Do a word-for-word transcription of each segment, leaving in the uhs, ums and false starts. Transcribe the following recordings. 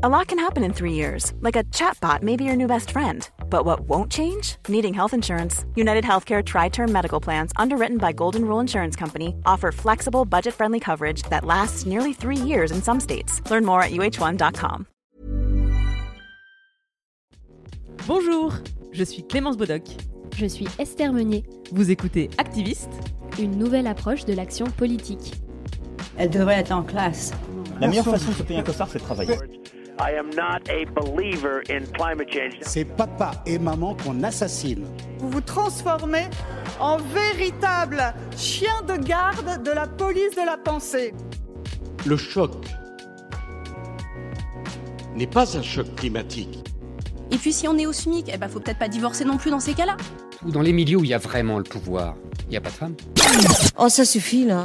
A lot can happen in three years, like a chatbot may be your new best friend. But what won't change? Needing health insurance. United Healthcare Tri-Term Medical Plans, underwritten by Golden Rule Insurance Company, offer flexible, budget-friendly coverage that lasts nearly three years in some states. Learn more at U H one dot com. Bonjour, je suis Clémence Bodoc. Je suis Esther Meunier. Vous écoutez Activiste, une nouvelle approche de l'action politique. Elle devrait être en classe. La meilleure façon de se payer un costard, c'est de travailler. I am not a believer in climate change. C'est papa et maman qu'on assassine. Vous vous transformez en véritable chien de garde de la police de la pensée. Le choc n'est pas un choc climatique. Et puis si on est au SMIC, eh ben faut peut-être pas divorcer non plus dans ces cas-là. Dans les milieux où il y a vraiment le pouvoir, il n'y a pas de femmes. Oh, ça suffit là.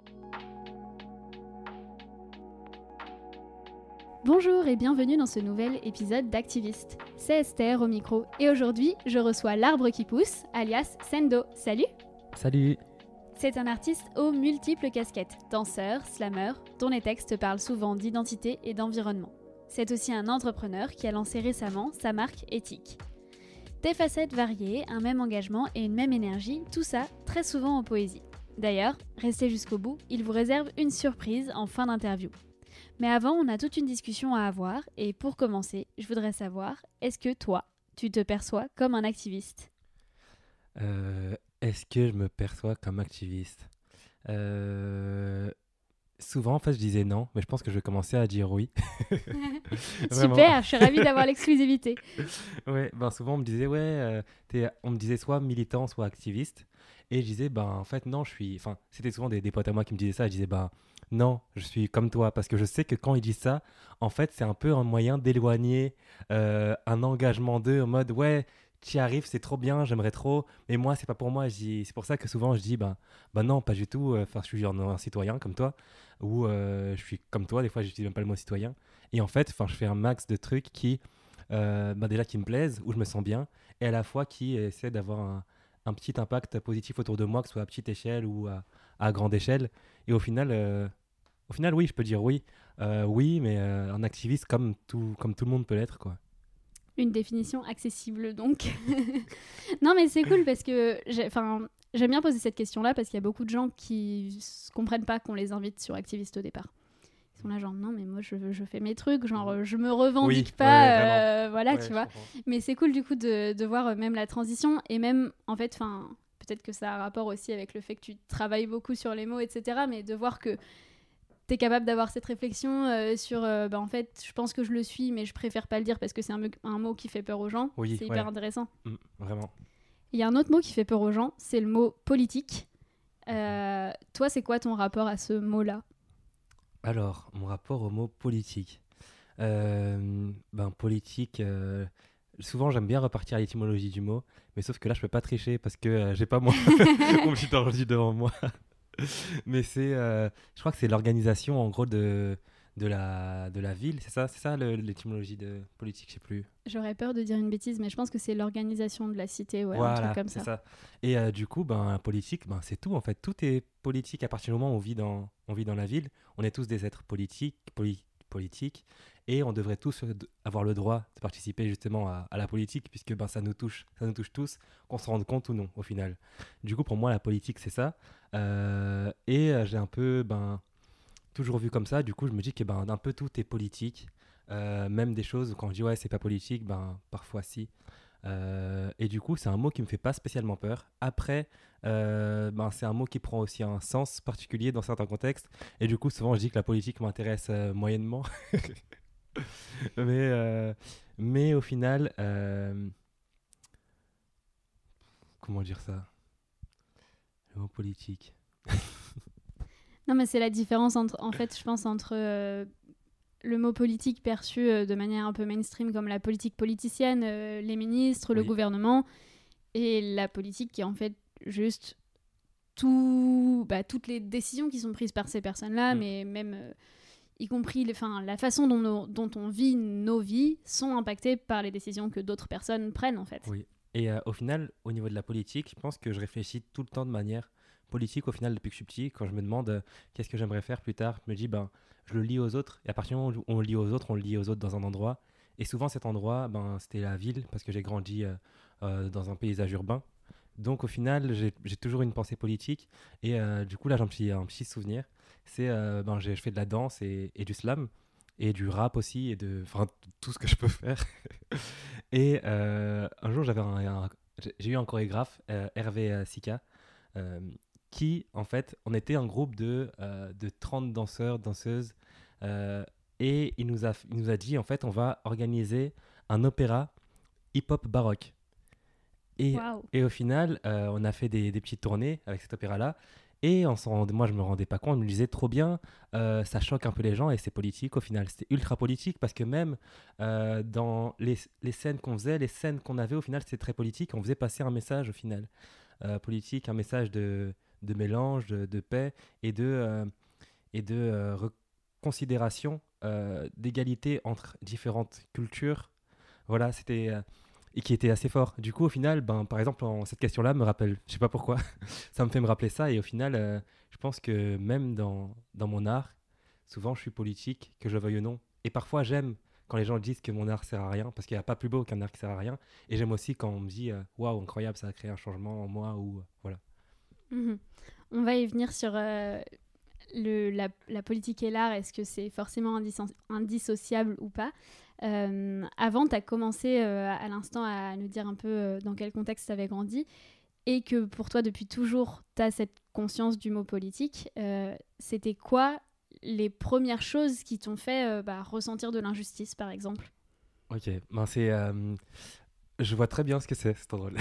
Bonjour et bienvenue dans ce nouvel épisode d'Activiste. C'est Esther au micro et aujourd'hui, je reçois l'arbre qui pousse, alias Sendo. Salut! Salut! C'est un artiste aux multiples casquettes, danseur, slammer, dont les textes parlent souvent d'identité et d'environnement. C'est aussi un entrepreneur qui a lancé récemment sa marque Éthique. Des facettes variées, un même engagement et une même énergie, tout ça très souvent en poésie. D'ailleurs, restez jusqu'au bout, il vous réserve une surprise en fin d'interview. Mais avant, on a toute une discussion à avoir et pour commencer, je voudrais savoir, est-ce que toi, tu te perçois comme un activiste ? euh, Est-ce que je me perçois comme activiste ? euh... Souvent, en fait, je disais non, mais je pense que je vais commencer à dire oui. Super, je suis ravie d'avoir l'exclusivité. Ouais, ben souvent on me disait ouais, euh, t'es... on me disait soit militant, soit activiste, et je disais ben en fait non, je suis, enfin c'était souvent des, des potes à moi qui me disaient ça, je disais ben non, je suis comme toi, parce que je sais que quand ils disent ça, en fait c'est un peu un moyen d'éloigner euh, un engagement d'eux en mode ouais. Tu y arrives, c'est trop bien, j'aimerais trop, mais moi, c'est pas pour moi. Dis, c'est pour ça que souvent, je dis, ben, ben non, pas du tout. Enfin, je suis un, un citoyen comme toi, ou euh, je suis comme toi. Des fois, je n'utilise même pas le mot citoyen. Et en fait, enfin, je fais un max de trucs qui, euh, ben déjà, qui me plaisent, où je me sens bien, et à la fois qui essaient d'avoir un, un petit impact positif autour de moi, que ce soit à petite échelle ou à, à grande échelle. Et au final, euh, au final, oui, je peux dire oui, euh, oui, mais euh, un activiste comme tout, comme tout le monde peut l'être, quoi. Une définition accessible, donc. Non, mais c'est cool parce que j'ai, j'aime bien poser cette question-là parce qu'il y a beaucoup de gens qui ne comprennent pas qu'on les invite sur Activiste au départ. Ils sont là genre, non, mais moi, je, je fais mes trucs, genre, je me revendique oui, pas, ouais, euh, voilà, ouais, tu vois. Mais c'est cool, du coup, de, de voir même la transition et même, en fait, peut-être que ça a un rapport aussi avec le fait que tu travailles beaucoup sur les mots, et cetera, mais de voir que t'es capable d'avoir cette réflexion euh, sur euh, bah en fait je pense que je le suis mais je préfère pas le dire parce que c'est un, me- un mot qui fait peur aux gens. Oui, c'est ouais. hyper intéressant. Mmh, vraiment. Il y a un autre mot qui fait peur aux gens, c'est le mot politique. Euh, toi, c'est quoi ton rapport à ce mot-là ? Alors, mon rapport au mot politique. Euh, ben, politique, euh, souvent j'aime bien repartir à l'étymologie du mot, mais sauf que là je peux pas tricher parce que euh, j'ai pas mon, mon petit ordi devant moi. Mais c'est, euh, je crois que c'est l'organisation en gros de, de, la, de la ville, c'est ça, c'est ça le, l'étymologie de politique, je sais plus. J'aurais peur de dire une bêtise, mais je pense que c'est l'organisation de la cité, ouais, voilà, un truc comme c'est ça. ça. Et euh, du coup, ben, politique, ben, c'est tout en fait. Tout est politique à partir du moment où on vit dans, on vit dans la ville. On est tous des êtres politiques, poli- politiques et on devrait tous avoir le droit de participer justement à, à la politique puisque ben, ça nous touche, ça nous touche tous, qu'on se rende compte ou non au final. Du coup, pour moi, la politique, c'est ça. Euh, et euh, j'ai un peu ben, toujours vu comme ça. Du coup, je me dis que ben, un peu tout est politique. Euh, même des choses où quand je dis ouais, c'est pas politique, ben, parfois si. Euh, et du coup, c'est un mot qui me fait pas spécialement peur. Après, euh, ben, c'est un mot qui prend aussi un sens particulier dans certains contextes. Et du coup, souvent, je dis que la politique m'intéresse euh, moyennement. mais, euh, mais au final, euh... comment dire ça ? Le mot politique. Non, mais c'est la différence entre, en fait, je pense, entre euh, le mot politique perçu euh, de manière un peu mainstream comme la politique politicienne, euh, les ministres, le oui. gouvernement, et la politique qui est en fait juste tout, bah, toutes les décisions qui sont prises par ces personnes-là, mmh. mais même euh, y compris les, la façon dont, nos, dont on vit nos vies sont impactées par les décisions que d'autres personnes prennent en fait. Oui. Et euh, au final, au niveau de la politique, je pense que je réfléchis tout le temps de manière politique au final depuis que je suis petit. Quand je me demande euh, qu'est-ce que j'aimerais faire plus tard, je me dis ben je le lis aux autres. Et à partir du moment où on le lit aux autres, on le lit aux autres dans un endroit. Et souvent cet endroit, ben c'était la ville parce que j'ai grandi euh, euh, dans un paysage urbain. Donc au final, j'ai, j'ai toujours une pensée politique. Et euh, du coup là, j'ai un petit, un petit souvenir. C'est euh, ben j'ai, je fais de la danse et, et du slam. Et du rap aussi, et de enfin, tout ce que je peux faire. Et euh, un jour, j'avais un, un, j'ai eu un chorégraphe, euh, Hervé Sika, euh, qui, en fait, on était un groupe de, euh, de trente danseurs, danseuses, euh, et il nous, a, il nous a dit, en fait, on va organiser un opéra hip-hop baroque. Et, wow. et au final, euh, on a fait des, des petites tournées avec cet opéra-là. Et on s'en rendait, moi, je me rendais pas compte. Je me disais trop bien, euh, ça choque un peu les gens et c'est politique au final. C'était ultra politique parce que même euh, dans les, les scènes qu'on faisait, les scènes qu'on avait au final, c'était très politique. On faisait passer un message au final euh, politique, un message de, de mélange, de, de paix et de, euh, et de euh, reconsidération euh, d'égalité entre différentes cultures. Voilà, c'était... Euh, et qui était assez fort. Du coup, au final, ben, par exemple, en, cette question-là me rappelle, je sais pas pourquoi, ça me fait me rappeler ça. Et au final, euh, je pense que même dans, dans mon art, souvent, je suis politique, que je le veuille ou non. Et parfois, j'aime quand les gens disent que mon art sert à rien, parce qu'il n'y a pas plus beau qu'un art qui sert à rien. Et j'aime aussi quand on me dit, waouh, incroyable, ça a créé un changement en moi, ou euh, voilà. Mmh. On va y venir sur euh, le, la, la politique et l'art. Est-ce que c'est forcément indisso- indissociable ou pas? Euh, avant, tu as commencé euh, à l'instant à nous dire un peu euh, dans quel contexte tu avais grandi et que pour toi, depuis toujours, tu as cette conscience du mot politique. Euh, c'était quoi les premières choses qui t'ont fait euh, bah, ressentir de l'injustice, par exemple? Ok, ben c'est... Euh, je vois très bien ce que c'est, c'est drôle.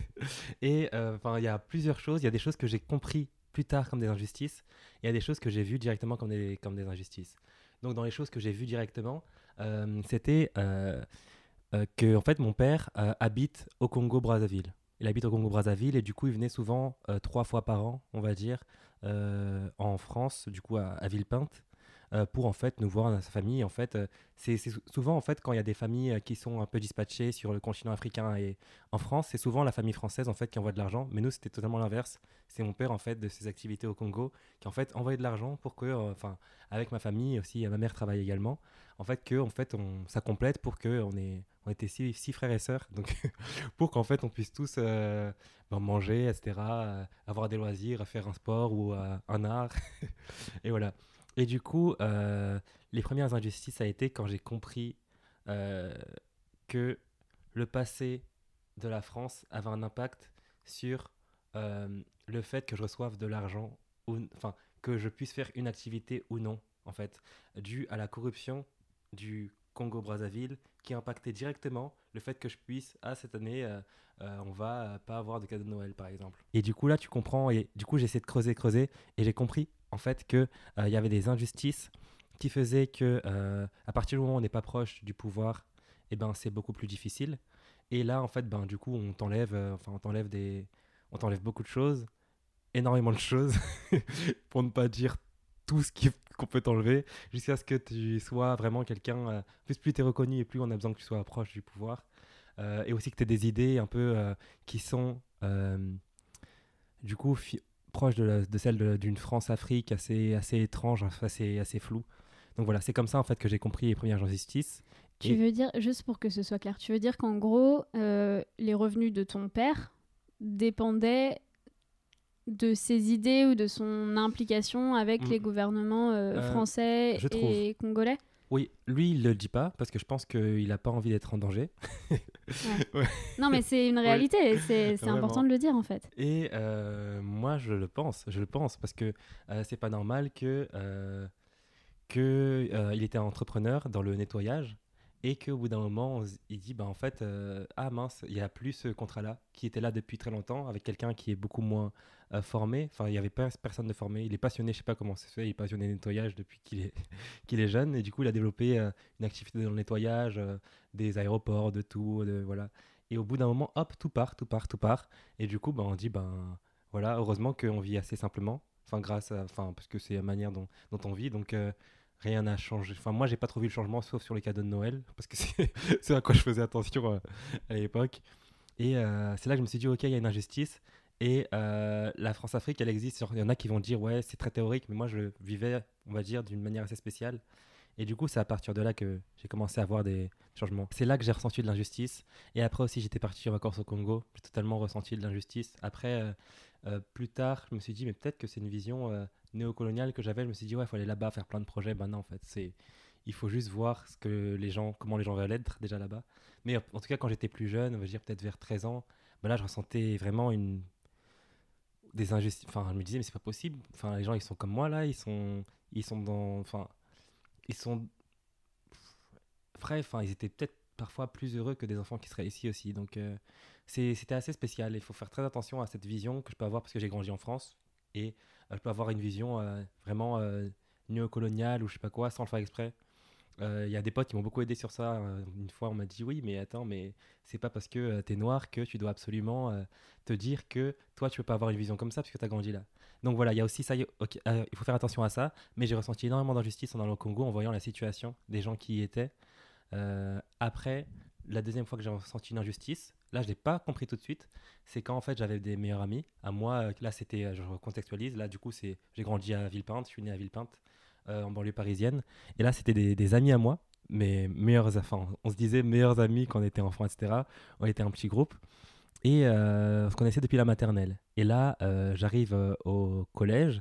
Et il euh, y a plusieurs choses. Il y a des choses que j'ai compris plus tard comme des injustices. Il y a des choses que j'ai vues directement comme des, comme des injustices. Donc, dans les choses que j'ai vues directement, euh, c'était euh, euh, que en fait, mon père euh, habite au Congo-Brazzaville. Il habite au Congo-Brazzaville et du coup, il venait souvent euh, trois fois par an, on va dire, euh, en France, du coup, à, à Villepinte, euh, pour en fait nous voir, sa famille. En fait, euh, c'est, c'est souvent en fait quand il y a des familles euh, qui sont un peu dispatchées sur le continent africain et en France, c'est souvent la famille française en fait qui envoie de l'argent. Mais nous, c'était totalement l'inverse. C'est mon père en fait de ses activités au Congo qui en fait envoyait de l'argent pour que, enfin, euh, avec ma famille aussi, ma mère travaille également. En fait, que en fait, on, ça complète pour que on ait, on était six, six frères et sœurs, donc pour qu'en fait on puisse tous euh, ben, manger, et cetera, euh, avoir des loisirs, faire un sport ou euh, un art, et voilà. Et du coup, euh, les premières injustices, ça a été quand j'ai compris euh, que le passé de la France avait un impact sur euh, le fait que je reçoive de l'argent, ou, enfin, que je puisse faire une activité ou non, en fait, dû à la corruption du Congo-Brazzaville, qui impactait directement le fait que je puisse, ah, cette année, euh, euh, on va euh, pas avoir de cadeau de Noël, par exemple. Et du coup, là, tu comprends, et du coup, j'ai essayé de creuser, creuser, et j'ai compris, en fait, qu'il euh, y avait des injustices qui faisaient que, euh, à partir du moment où on n'est pas proche du pouvoir, eh ben, c'est beaucoup plus difficile. Et là, en fait, ben, du coup, on t'enlève, euh, enfin, on t'enlève des, on t'enlève beaucoup de choses, énormément de choses, pour ne pas dire tout ce qui, qu'on peut t'enlever, jusqu'à ce que tu sois vraiment quelqu'un, euh, plus plus tu es reconnu et plus on a besoin que tu sois proche du pouvoir, euh, et aussi que tu aies des idées un peu euh, qui sont euh, du coup fi- proches de, la, de celles de, d'une France-Afrique assez, assez étrange, assez, assez floue. Donc voilà, c'est comme ça en fait que j'ai compris les premières injustices. Tu et... veux dire, juste pour que ce soit clair, tu veux dire qu'en gros, euh, les revenus de ton père dépendaient de ses idées ou de son implication avec mmh. les gouvernements euh, français euh, et congolais? Oui, lui, il ne le dit pas parce que je pense qu'il n'a pas envie d'être en danger. Ouais. Ouais. Non, mais c'est une réalité, ouais. c'est, c'est important de le dire en fait. Et euh, moi, je le pense, je le pense parce que euh, c'est pas normal que, euh, que euh, il était entrepreneur dans le nettoyage et qu'au bout d'un moment, on, il dit bah, en fait, euh, ah mince, il n'y a plus ce contrat-là qui était là depuis très longtemps avec quelqu'un qui est beaucoup moins euh, formé. Enfin, il n'y avait pas personne de formé. Il est passionné, je ne sais pas comment ça se fait, il est passionné de nettoyage depuis qu'il est, qu'il est jeune. Et du coup, il a développé euh, une activité dans le nettoyage, euh, des aéroports, de tout. De, voilà. Et au bout d'un moment, hop, tout part, tout part, tout part. Et du coup, bah, on dit, ben voilà, heureusement qu'on vit assez simplement. Enfin, grâce à, enfin, parce que c'est la manière dont, dont on vit. Donc, euh, rien n'a changé. Enfin, moi, j'ai pas trop vu le changement, sauf sur les cadeaux de Noël, parce que c'est, c'est à quoi je faisais attention euh, à l'époque. Et euh, c'est là que je me suis dit, ok, il y a une injustice. Et euh, la France-Afrique, elle existe. Il y en a qui vont dire, ouais, c'est très théorique, mais moi, je le vivais, on va dire, d'une manière assez spéciale. Et du coup, c'est à partir de là que j'ai commencé à voir des changements. C'est là que j'ai ressenti de l'injustice. Et après aussi, j'étais parti en vacances au Congo. J'ai totalement ressenti de l'injustice. Après, euh, euh, plus tard, je me suis dit, mais peut-être que c'est une vision euh, néocoloniale que j'avais. Je me suis dit, ouais, il faut aller là-bas, faire plein de projets. Ben non, en fait, c'est... il faut juste voir ce que les gens, comment les gens veulent être déjà là-bas. Mais en tout cas, quand j'étais plus jeune, on va dire peut-être vers treize ans, ben là, je ressentais vraiment une... des injustices. Enfin, je me disais, mais c'est pas possible. Enfin, les gens, ils sont comme moi, là. Ils sont, ils sont dans... Enfin, ils sont... Frais, enfin, ils étaient peut-être parfois plus heureux que des enfants qui seraient ici aussi. Donc, euh, c'est, c'était assez spécial. Il faut faire très attention à cette vision que je peux avoir parce que j'ai grandi en France. Et euh, je peux avoir une vision euh, vraiment euh, néocoloniale ou je sais pas quoi, sans le faire exprès. Il euh, y a des potes qui m'ont beaucoup aidé sur ça. Euh, une fois, on m'a dit oui, mais attends, mais c'est pas parce que euh, t'es noir que tu dois absolument euh, te dire que toi, tu peux pas avoir une vision comme ça parce que t'as grandi là. Donc voilà, il y a aussi ça. Okay, euh, il faut faire attention à ça. Mais j'ai ressenti énormément d'injustice en allant au Congo en voyant la situation des gens qui y étaient. Euh, après, la deuxième fois que j'ai ressenti une injustice, là, je l'ai pas compris tout de suite. C'est quand en fait, j'avais des meilleurs amis. À moi, là, c'était, je recontextualise. Là, du coup, c'est, j'ai grandi à Villepinte. Je suis né à Villepinte. Euh, en banlieue parisienne. Et là, c'était des, des amis à moi, mes meilleurs, enfin, on se disait meilleurs amis quand on était enfant, et cetera. On était un petit groupe. Et euh, on se connaissait depuis la maternelle. Et là, euh, j'arrive euh, au collège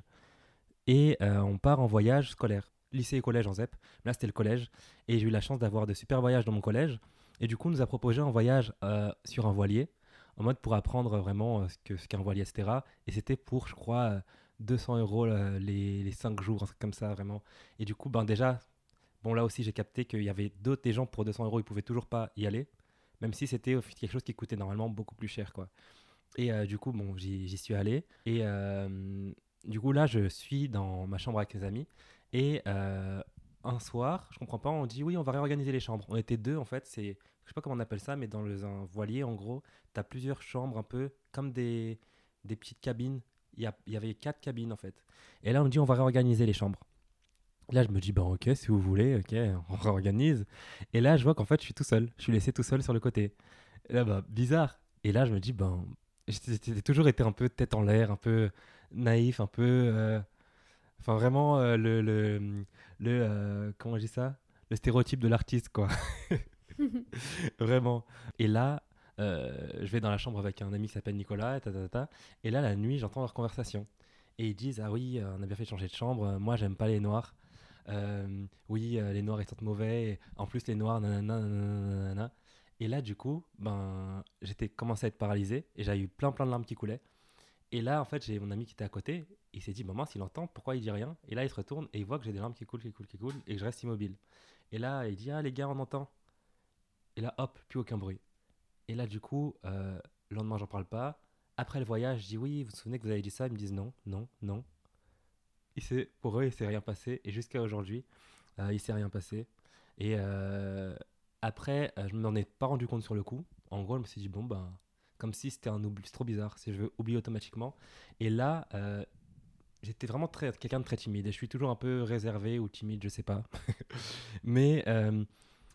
et euh, on part en voyage scolaire. Lycée et collège en Z E P. Là, c'était le collège. Et j'ai eu la chance d'avoir de super voyages dans mon collège. Et du coup, on nous a proposé un voyage euh, sur un voilier, en mode pour apprendre vraiment euh, ce, que, ce qu'est un voilier, et cetera. Et c'était pour, je crois... Euh, deux cents euros euh, les, les cinq jours, un truc comme ça, vraiment. Et du coup, ben déjà, bon, là aussi, j'ai capté qu'il y avait d'autres des gens pour deux cents euros, ils pouvaient toujours pas y aller, même si c'était quelque chose qui coûtait normalement beaucoup plus cher, quoi. Et euh, du coup, bon, j'y, j'y suis allé. Et euh, du coup, là, je suis dans ma chambre avec mes amis. Et euh, un soir, je comprends pas, on dit oui, on va réorganiser les chambres. On était deux, en fait, c'est, je sais pas comment on appelle ça, mais dans le, un voilier, en gros, t'as plusieurs chambres un peu comme des, des petites cabines. Il y, a, il y avait quatre cabines en fait. Et là, on me dit on va réorganiser les chambres. Là, je me dis, ben ok, si vous voulez, ok, on réorganise. Et là, je vois qu'en fait, je suis tout seul. Je suis laissé tout seul sur le côté. Et là, bah, bizarre. Et là, je me dis, ben, j'ai, j'ai toujours été un peu tête en l'air, un peu naïf, un peu. Euh, enfin, vraiment, euh, le. le, le euh, comment je dis ça Le stéréotype de l'artiste, quoi. Vraiment. Et là. Euh, je vais dans la chambre avec un ami qui s'appelle Nicolas, ta, ta, ta, et là la nuit j'entends leur conversation et ils disent ah oui on a bien fait de changer de chambre, moi j'aime pas les noirs, euh, oui euh, les noirs ils sentent mauvais, et en plus les noirs nanana, nanana. Et là du coup ben j'étais commencé à être paralysé et j'avais eu plein plein de larmes qui coulaient et là en fait j'ai mon ami qui était à côté, il s'est dit maman s'il entend pourquoi il dit rien, et là il se retourne et il voit que j'ai des larmes qui coulent qui coulent qui coulent et que je reste immobile, et là il dit ah les gars on entend, et là hop plus aucun bruit. Et là, du coup, euh, le lendemain, j'en parle pas. Après le voyage, je dis oui, vous vous souvenez que vous avez dit ça? Ils me disent non, non, non. Il s'est, pour eux, il s'est rien passé. Et jusqu'à aujourd'hui, euh, il s'est rien passé. Et euh, après, euh, je ne m'en ai pas rendu compte sur le coup. En gros, je me suis dit, bon, ben, comme si c'était un oubli, c'est trop bizarre, si je veux oublier automatiquement. Et là, euh, j'étais vraiment très, quelqu'un de très timide. Et je suis toujours un peu réservé ou timide, je sais pas. Mais... Euh,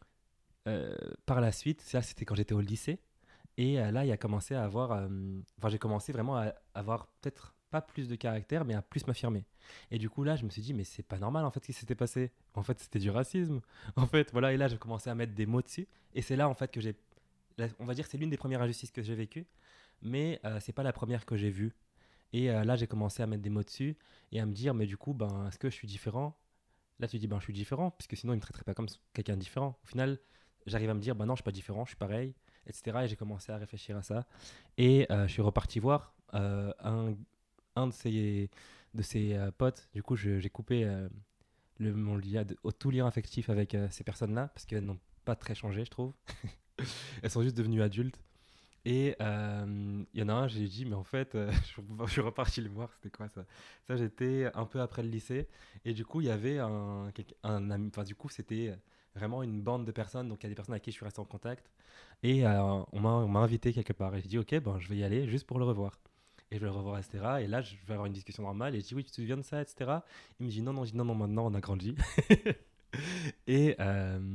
Euh, par la suite, ça c'était quand j'étais au lycée, et euh, là il a commencé à avoir, euh, enfin j'ai commencé vraiment à avoir peut-être pas plus de caractère, mais à plus m'affirmer. Et du coup là je me suis dit mais c'est pas normal en fait ce qui s'était passé. En fait c'était du racisme. En fait voilà, et là j'ai commencé à mettre des mots dessus, et c'est là en fait que j'ai, là, on va dire que c'est l'une des premières injustices que j'ai vécues, mais euh, c'est pas la première que j'ai vue. Et euh, là j'ai commencé à mettre des mots dessus et à me dire mais du coup ben est-ce que je suis différent? Là tu dis ben je suis différent puisque sinon il me traiterait pas comme quelqu'un de différent. Au final j'arrive à me dire, bah non, je suis pas différent, je suis pareil, et cetera. Et j'ai commencé à réfléchir à ça. Et euh, je suis reparti voir euh, un, un de ses, de ses euh, potes. Du coup, je, j'ai coupé euh, le, mon lien, de, tout lien affectif avec euh, ces personnes-là, parce qu'elles n'ont pas très changé, je trouve. Elles sont juste devenues adultes. Et il euh, y en a un, j'ai dit, mais en fait, euh, je, je suis reparti le voir, c'était quoi ça? Ça, j'étais un peu après le lycée. Et du coup, il y avait un, un ami, enfin, du coup, c'était vraiment une bande de personnes, donc il y a des personnes avec qui je suis resté en contact, et euh, on, m'a, on m'a invité quelque part, et j'ai dit ok, ben, je vais y aller juste pour le revoir, et je vais le revoir, et cetera. Et là je vais avoir une discussion normale, et je dis oui, tu te souviens de ça, et cetera. Il me dit non, non, je dis non, non, maintenant on a grandi. Et euh,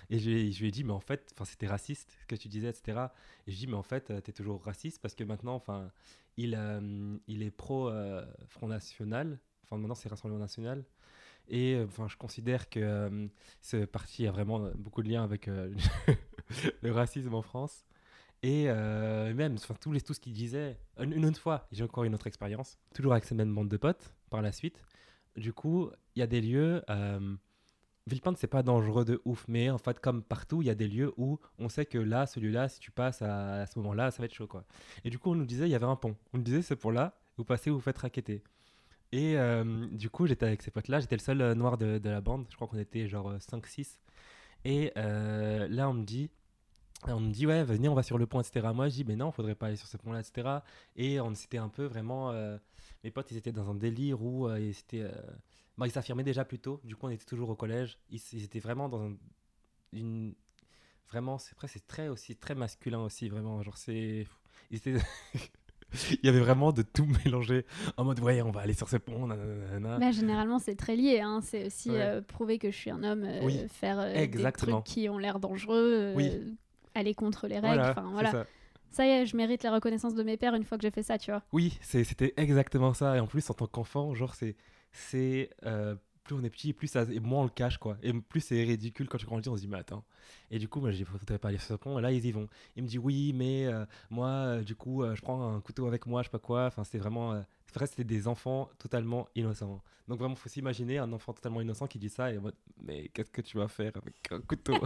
Et je, je lui ai dit, mais en fait, c'était raciste ce que tu disais, et cetera. Et je lui ai dit, mais en fait, tu es toujours raciste parce que maintenant, il, euh, il est pro-Front euh, National. Enfin, maintenant, c'est Rassemblement National. Et enfin, je considère que euh, ce parti a vraiment beaucoup de liens avec euh, le racisme en France. Et euh, même, enfin, tout, les, tout ce qu'il disait, une, une autre fois, j'ai encore une autre expérience, toujours avec ces mêmes bandes de potes, par la suite. Du coup, il y a des lieux, euh, Villepinte, c'est pas dangereux de ouf, mais en fait, comme partout, il y a des lieux où on sait que là, celui-là, si tu passes à, à ce moment-là, ça va être chaud, quoi. Et du coup, on nous disait, il y avait un pont. On nous disait, ce pont-là, vous passez, vous vous faites racketter. Et euh, du coup, j'étais avec ces potes-là, j'étais le seul euh, noir de, de la bande, je crois qu'on était genre euh, cinq six. Et euh, là, on me dit, on me dit, ouais, venez, on va sur le pont, et cetera. Moi, je dis, mais non, faudrait pas aller sur ce pont-là, et cetera. Et on s'était un peu vraiment, euh, mes potes, ils étaient dans un délire où euh, ils, étaient, euh, bah, ils s'affirmaient déjà plus tôt. Du coup, on était toujours au collège. Ils, ils étaient vraiment dans un, une, vraiment, c'est après, c'est très aussi, très masculin aussi, vraiment. Genre, c'est, ils étaient. Il y avait vraiment de tout mélanger en mode ouais on va aller sur ce pont nanana. Mais généralement c'est très lié hein. C'est aussi ouais. euh, prouver que je suis un homme, euh, oui. faire euh, des trucs qui ont l'air dangereux, euh, oui. aller contre les règles, voilà, enfin voilà ça. ça y est, je mérite la reconnaissance de mes pères une fois que j'ai fait ça, tu vois. Oui, c'est, c'était exactement ça. Et en plus en tant qu'enfant, genre c'est, c'est euh, plus on est petit, plus ça, et moins on le cache quoi. Et plus c'est ridicule quand tu grandis, on se dit mais attends. Et du coup moi je dis faudrait pas aller sur ce pont. Et là ils y vont. Il me dit oui mais euh, moi euh, du coup euh, je prends un couteau avec moi, je sais pas quoi. Enfin c'était vraiment, euh, c'est vrai c'était des enfants totalement innocents. Donc vraiment faut s'imaginer un enfant totalement innocent qui dit ça et en mode mais qu'est-ce que tu vas faire avec un couteau.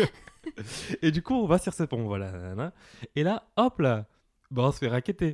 Et du coup on va sur ce pont voilà. Nanana. Et là hop là, bah on se fait racketter.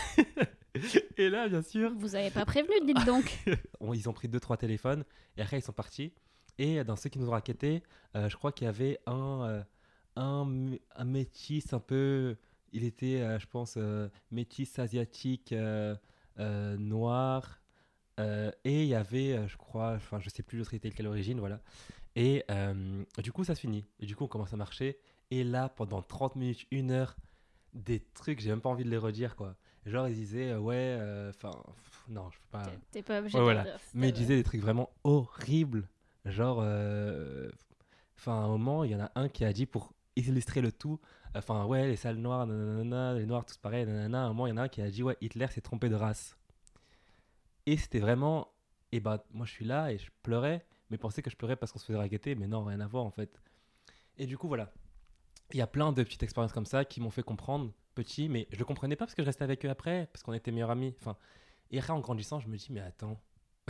Et là, bien sûr... Vous avez pas prévenu, dites donc. Ils ont pris deux, trois téléphones, et après, ils sont partis. Et dans ceux qui nous ont rackettés, euh, je crois qu'il y avait un, euh, un, un métis un peu... Il était, euh, je pense, euh, métis asiatique, euh, euh, noir. Euh, et il y avait, euh, je crois, enfin, je sais plus l'autre était de quelle origine, voilà. Et euh, du coup, ça se finit. Et du coup, on commence à marcher. Et là, pendant trente minutes, une heure, des trucs, j'ai même pas envie de les redire, quoi. Genre, ils disaient, euh, ouais, enfin, euh, non, je peux pas. T'es, t'es pas obligé ouais, de voilà. dire. Mais ils disaient des trucs vraiment horribles. Genre, enfin, euh, à un moment, il y en a un qui a dit pour illustrer le tout, enfin, ouais, les sales noirs, nanana, les noirs tous pareils, nanana. À un moment, il y en a un qui a dit, ouais, Hitler s'est trompé de race. Et c'était vraiment, et bah, moi, je suis là et je pleurais, mais pensais que je pleurais parce qu'on se faisait racketter, mais non, rien à voir en fait. Et du coup, voilà. Il y a plein de petites expériences comme ça qui m'ont fait comprendre, petit, mais je le comprenais pas parce que je restais avec eux après, parce qu'on était meilleurs amis. Enfin, et après, en grandissant, je me dis, mais attends.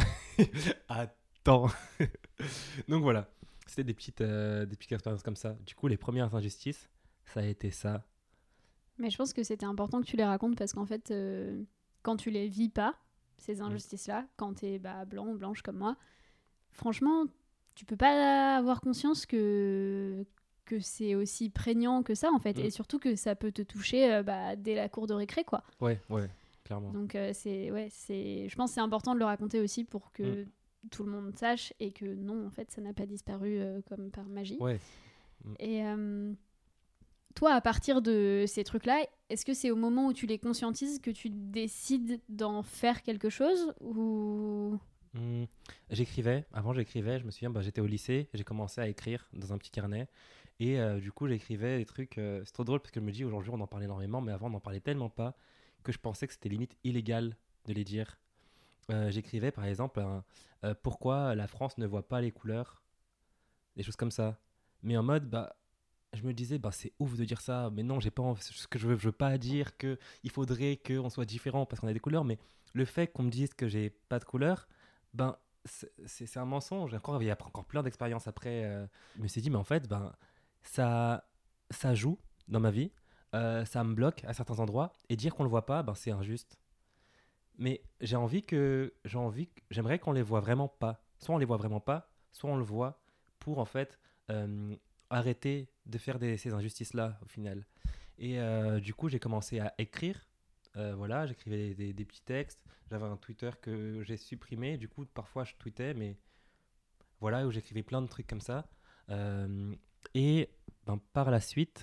attends. Donc voilà, c'était des petites, euh, des petites expériences comme ça. Du coup, les premières injustices, ça a été ça. Mais je pense que c'était important que tu les racontes parce qu'en fait, euh, quand tu les vis pas, ces injustices-là, mmh. quand t'es bah, blanc ou blanche comme moi, franchement, tu peux pas avoir conscience que... que c'est aussi prégnant que ça en fait, mmh. et surtout que ça peut te toucher euh, bah, dès la cour de récré quoi. Ouais, ouais, clairement. Donc euh, c'est, ouais, c'est, je pense que c'est important de le raconter aussi pour que mmh. tout le monde sache et que non en fait ça n'a pas disparu euh, comme par magie. Ouais. Mmh. Et euh, toi à partir de ces trucs-là, est-ce que c'est au moment où tu les conscientises que tu décides d'en faire quelque chose ou... Mmh. J'écrivais, avant j'écrivais, je me souviens, bah, j'étais au lycée, j'ai commencé à écrire dans un petit carnet. Et euh, du coup, j'écrivais des trucs... Euh, c'est trop drôle parce que je me dis, aujourd'hui, on en parle énormément, mais avant, on n'en parlait tellement pas que je pensais que c'était limite illégal de les dire. Euh, j'écrivais, par exemple, un, euh, pourquoi la France ne voit pas les couleurs, des choses comme ça. Mais en mode, bah, je me disais, bah, c'est ouf de dire ça, mais non, j'ai pas envie, ce que je veux, je veux pas dire qu'il faudrait qu'on soit différent parce qu'on a des couleurs, mais le fait qu'on me dise que j'ai pas de couleurs, ben, c'est, c'est, c'est un mensonge. Encore, il y a encore plein d'expériences après. Euh, je me suis dit, mais en fait, ben... Ça, ça joue dans ma vie, euh, ça me bloque à certains endroits, et dire qu'on le voit pas, ben c'est injuste. Mais j'ai envie que, j'ai envie que, j'aimerais qu'on les voit vraiment pas. Soit on les voit vraiment pas, soit on le voit pour en fait euh, arrêter de faire des, ces injustices-là au final. Et euh, du coup, j'ai commencé à écrire. Euh, voilà, j'écrivais des, des, des petits textes. J'avais un Twitter que j'ai supprimé. Du coup, parfois je tweetais, mais voilà, où j'écrivais plein de trucs comme ça. Euh, Et ben, par la suite,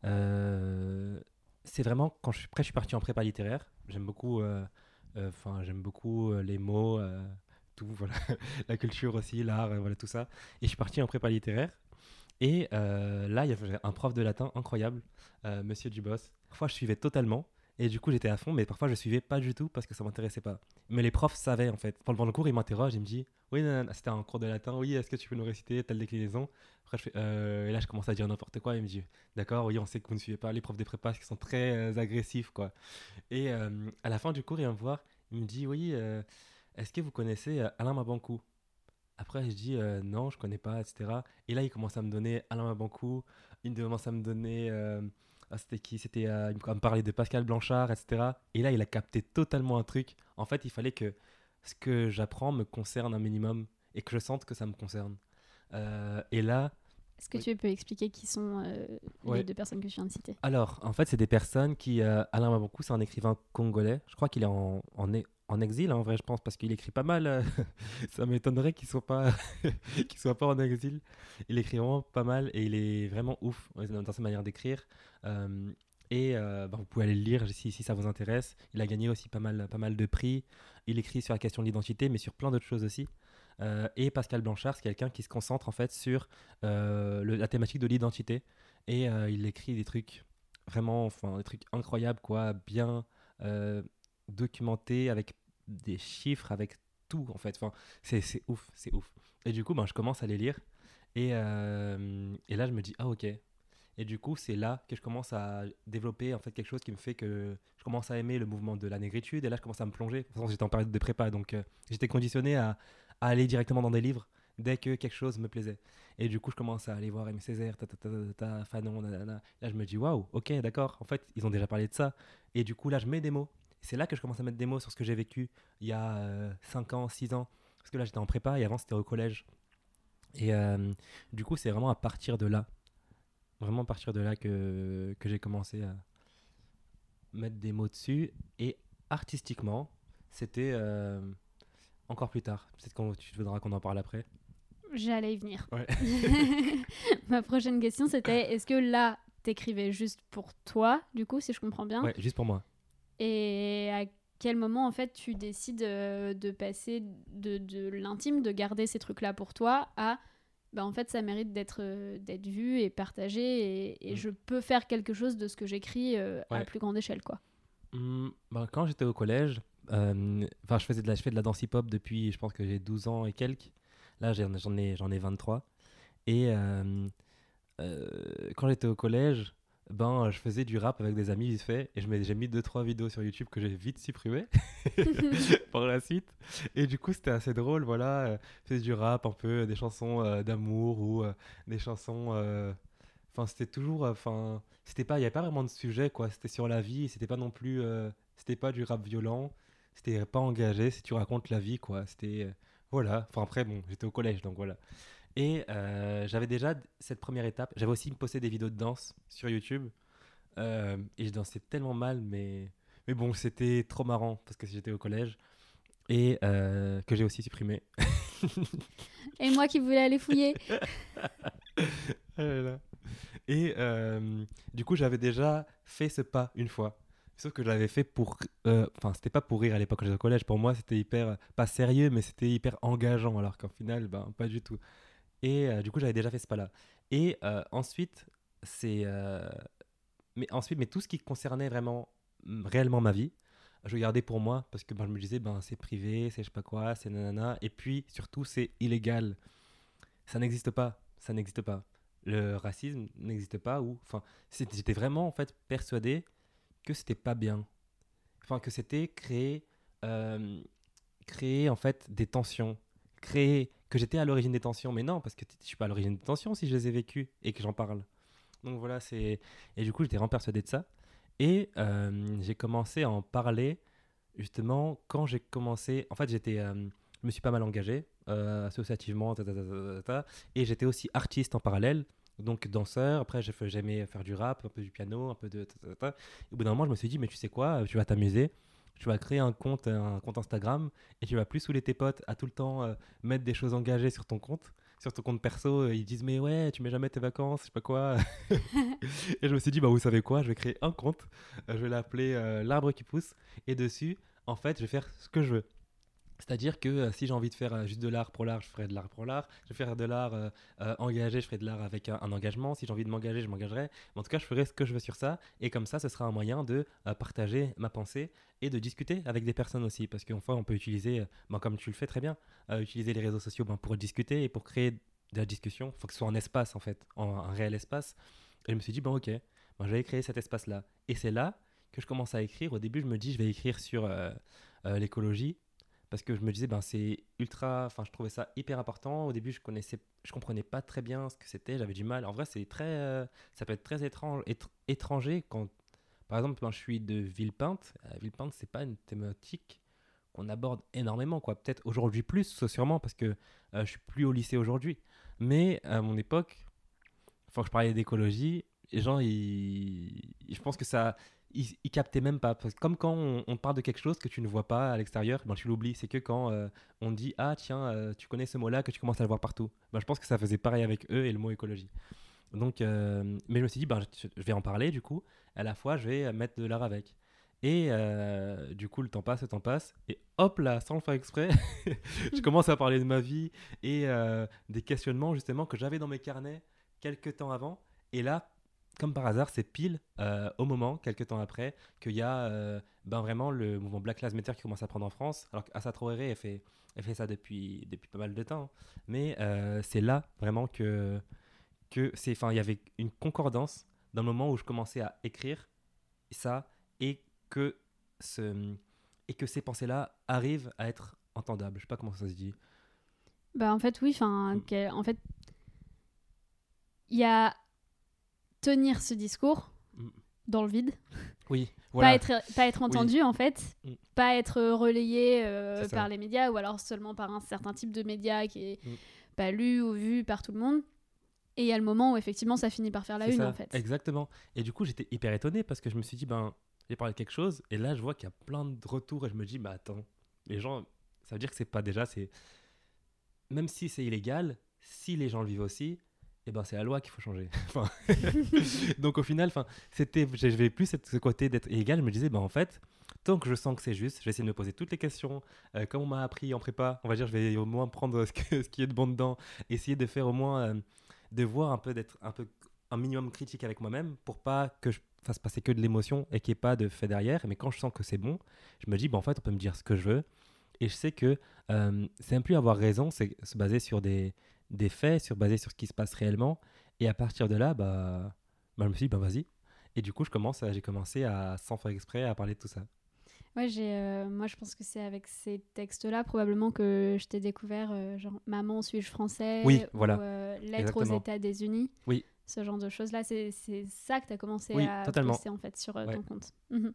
euh, c'est vraiment quand je suis, après je suis parti en prépa littéraire. J'aime beaucoup, euh, euh, j'aime beaucoup euh, les mots, euh, tout, voilà, la culture aussi, l'art, euh, voilà tout ça. Et je suis parti en prépa littéraire. Et euh, là, il y avait un prof de latin incroyable, euh, Monsieur Dubos. Parfois, je suivais totalement. Et du coup, j'étais à fond, mais parfois, je suivais pas du tout parce que ça m'intéressait pas. Mais les profs savaient, en fait. Pendant le cours, ils m'interrogent, ils me disent « Oui, nanana, c'était un cours de latin. Oui, est-ce que tu peux nous réciter telle déclinaison ?» Après, je fais euh... Et là, je commence à dire n'importe quoi. Il me dit « D'accord, oui, on sait que vous ne suivez pas les profs de prépa, qui sont très euh, agressifs, quoi. » Et euh, à la fin du cours, il vient me voir. Il me dit « Oui, euh, est-ce que vous connaissez euh, Alain Mabankou ?» Après, je dis euh, non, je connais pas, et cetera. Et là, il commence à me donner Alain Mabankou. Il commence à me donner. Euh, ah, c'était qui C'était euh, il me parlait de Pascal Blanchard, et cetera. Et là, il a capté totalement un truc. En fait, il fallait que ce que j'apprends me concerne un minimum et que je sente que ça me concerne. Euh, et là. Est-ce que oui. tu peux expliquer qui sont euh, les ouais. deux personnes que je viens de citer ? Alors, en fait, c'est des personnes qui. Euh, Alain Mabankou, c'est un écrivain congolais. Je crois qu'il est en, en, en exil, hein, en vrai, je pense, parce qu'il écrit pas mal. Euh, ça m'étonnerait qu'il soit pas, qu'il soit pas en exil. Il écrit vraiment pas mal et il est vraiment ouf dans sa manière d'écrire. Euh, et euh, bah, vous pouvez aller le lire si, si ça vous intéresse. Il a gagné aussi pas mal, pas mal de prix. Il écrit sur la question de l'identité, mais sur plein d'autres choses aussi. Euh, et Pascal Blanchard, c'est quelqu'un qui se concentre en fait sur euh, le, la thématique de l'identité. Et euh, il écrit des trucs vraiment, enfin, des trucs incroyables, quoi, bien euh, documentés, avec des chiffres, avec tout, en fait. Enfin, c'est, c'est ouf, c'est ouf. Et du coup, ben, je commence à les lire. Et, euh, et là, je me dis, ah, ok. Et du coup, c'est là que je commence à développer en fait, quelque chose qui me fait que je commence à aimer le mouvement de la négritude. Et là, je commence à me plonger. De toute façon, j'étais en période de prépa, donc euh, j'étais conditionné à, à aller directement dans des livres dès que quelque chose me plaisait. Et du coup, je commence à aller voir Aimé Césaire, ta, ta, ta, ta, ta, Fanon, nanana. Là, je me dis, waouh, ok, d'accord. En fait, ils ont déjà parlé de ça. Et du coup, là, je mets des mots. C'est là que je commence à mettre des mots sur ce que j'ai vécu il y a euh, cinq ans, six ans. Parce que là, j'étais en prépa et avant, c'était au collège. Et euh, du coup, c'est vraiment à partir de là, vraiment à partir de là que, que j'ai commencé à mettre des mots dessus. Et artistiquement, c'était euh, encore plus tard. Peut-être que tu voudras qu'on en parle après. J'allais y venir. Ouais. Ma prochaine question, c'était est-ce que là, t'écrivais juste pour toi, du coup, si je comprends bien ? Ouais, juste pour moi. Et à quel moment, en fait, tu décides euh, de passer de, de l'intime, de garder ces trucs-là pour toi, à, bah, en fait, ça mérite d'être, euh, d'être vu et partagé, et, et mmh. je peux faire quelque chose de ce que j'écris euh, ouais. à plus grande échelle, quoi. Mmh, bah, quand j'étais au collège, euh, je, faisais de la, je fais de la danse hip-hop depuis, je pense que j'ai douze ans et quelques. Là, j'en, j'en, ai, j'en ai vingt-trois. Et euh, euh, quand j'étais au collège... Ben, je faisais du rap avec des amis vite fait et je mets, j'ai mis deux trois vidéos sur YouTube que j'ai vite supprimées par la suite. Et du coup, c'était assez drôle, voilà. Euh, je faisais du rap un peu, des chansons euh, d'amour ou euh, des chansons... Enfin, euh, c'était toujours... Enfin, euh, c'était pas... Il n'y avait pas vraiment de sujet, quoi. C'était sur la vie. C'était pas non plus... Euh, c'était pas du rap violent. C'était pas engagé. Si tu racontes la vie, quoi. C'était... Euh, voilà. Enfin, après, bon, j'étais au collège, donc voilà. Et euh, j'avais déjà cette première étape. J'avais aussi posté des vidéos de danse sur YouTube. Euh, et je dansais tellement mal, mais, mais bon, c'était trop marrant parce que j'étais au collège. Et euh, que j'ai aussi supprimé. Et moi qui voulais aller fouiller. Et euh, du coup, j'avais déjà fait ce pas une fois. Sauf que je l'avais fait pour... Enfin, euh, c'était pas pour rire à l'époque quand j'étais au collège. Pour moi, c'était hyper... Pas sérieux, mais c'était hyper engageant. Alors qu'en final, ben, pas du tout. Et euh, du coup, j'avais déjà fait ce pas-là. Et euh, ensuite, c'est... Euh... Mais ensuite, mais tout ce qui concernait vraiment, réellement ma vie, je le gardais pour moi parce que ben, je me disais, ben, c'est privé, c'est je sais pas quoi, c'est nanana. Et puis, surtout, c'est illégal. Ça n'existe pas. Ça n'existe pas. Le racisme n'existe pas. Ou... Enfin, j'étais vraiment, en fait, persuadé que c'était pas bien. Enfin, que c'était créer, euh, créer, en fait, des tensions. Créer... que j'étais à l'origine des tensions, mais non, parce que je suis pas à l'origine des tensions si je les ai vécues et que j'en parle. Donc voilà, c'est... Et du coup, j'étais vraiment persuadé de ça. Et euh, j'ai commencé à en parler, justement, quand j'ai commencé... En fait, j'étais... Euh, je me suis pas mal engagé, euh, associativement, ta, ta, ta, ta, ta, et j'étais aussi artiste en parallèle, donc danseur. Après, j'aimais faire du rap, un peu du piano, un peu de... Ta, ta, ta. Et au bout d'un moment, je me suis dit, mais tu sais quoi, tu vas t'amuser. Tu vas créer un compte, un compte Instagram et tu vas plus saouler tes potes à tout le temps euh, mettre des choses engagées sur ton compte, sur ton compte perso. Euh, ils disent mais ouais, tu mets jamais tes vacances, je sais pas quoi. Et je me suis dit bah vous savez quoi, je vais créer un compte, euh, je vais l'appeler euh, l'arbre qui pousse et dessus en fait je vais faire ce que je veux. C'est-à-dire que euh, si j'ai envie de faire euh, juste de l'art pour l'art, je ferai de l'art pour l'art. Je vais faire de l'art euh, euh, engagé, je ferai de l'art avec un, un engagement. Si j'ai envie de m'engager, je m'engagerai. Mais en tout cas, je ferai ce que je veux sur ça. Et comme ça, ce sera un moyen de euh, partager ma pensée et de discuter avec des personnes aussi. Parce qu'enfin, on peut utiliser, euh, ben, comme tu le fais très bien, euh, utiliser les réseaux sociaux ben, pour discuter et pour créer de la discussion. Il faut que ce soit un espace, en fait, en, un réel espace. Et je me suis dit, bon, ok, ben, je vais créer cet espace-là. Et c'est là que je commence à écrire. Au début, je me dis, je vais écrire sur euh, euh, l'écologie. Parce que je me disais, ben, c'est ultra. Enfin, je trouvais ça hyper important. Au début, je connaissais, je comprenais pas très bien ce que c'était. J'avais du mal. En vrai, c'est très. Euh, ça peut être très étrange, étr- étranger quand, par exemple, quand je suis de Villepinte. Euh, Villepinte, c'est pas une thématique qu'on aborde énormément, quoi. Peut-être aujourd'hui plus, sûrement, parce que euh, je suis plus au lycée aujourd'hui. Mais à mon époque, quand je parlais d'écologie, les gens, ils, je pense que ça. Ils, ils captaient même pas. Parce que comme quand on, on parle de quelque chose que tu ne vois pas à l'extérieur, ben tu l'oublies. C'est que quand euh, on dit ah tiens euh, tu connais ce mot-là que tu commences à le voir partout. Ben, je pense que ça faisait pareil avec eux et le mot écologie. Donc euh, mais je me suis dit ben je, je vais en parler du coup. À la fois je vais mettre de l'art avec. Et euh, du coup le temps passe, le temps passe et hop là sans le faire exprès, je commence à parler de ma vie et euh, des questionnements justement que j'avais dans mes carnets quelques temps avant. Et là comme par hasard, c'est pile euh, au moment, quelques temps après, qu'il y a euh, ben vraiment le mouvement Black Lives Matter qui commence à prendre en France. Alors qu'Assa Traoré, elle fait, elle fait ça depuis, depuis pas mal de temps. Mais euh, c'est là vraiment que, que c'est, il y avait une concordance dans le moment où je commençais à écrire ça et que, ce, et que ces pensées-là arrivent à être entendables. Je sais pas comment ça se dit. Bah en fait, oui. Enfin, mm. En fait, il y a tenir ce discours mm. dans le vide. Oui, voilà. Pas être, pas être entendu, oui. en fait. Mm. Pas être relayé euh, par les médias ou alors seulement par un certain type de médias qui est mm. pas lu ou vu par tout le monde. Et il y a le moment où effectivement ça finit par faire la c'est une, ça, en fait. Exactement. Et du coup, j'étais hyper étonné parce que je me suis dit, ben, j'ai parlé de quelque chose et là, je vois qu'il y a plein de retours et je me dis, bah attends, les gens, ça veut dire que c'est pas déjà, c'est. Même si c'est illégal, si les gens le vivent aussi, eh ben, c'est la loi qu'il faut changer. Donc au final, c'était, je vais plus ce côté d'être illégal. Je me disais, ben, en fait, tant que je sens que c'est juste, je vais essayer de me poser toutes les questions. Euh, comme on m'a appris en prépa, on va dire, je vais au moins prendre ce, que, ce qui est de bon dedans, essayer de faire au moins, euh, de voir un peu, d'être un peu, un minimum critique avec moi-même pour pas que je fasse passer que de l'émotion et qu'il n'y ait pas de fait derrière. Mais quand je sens que c'est bon, je me dis, ben, en fait, on peut me dire ce que je veux. Et je sais que euh, c'est un peu avoir raison, c'est se baser sur des des faits, sur, basés sur ce qui se passe réellement. Et à partir de là, bah, bah, je me suis dit, bah, vas-y. Et du coup, je commence à, j'ai commencé à, sans faire exprès, à parler de tout ça. Ouais, j'ai, euh, moi, je pense que c'est avec ces textes-là, probablement, que je t'ai découvert, euh, genre, Maman, suis-je français ? Oui, voilà. Ou euh, Lettres aux États-Unis. Oui. Ce genre de choses-là, c'est, c'est ça que tu as commencé oui, à totalement. poster, en fait, sur euh, ouais. ton compte. Mmh.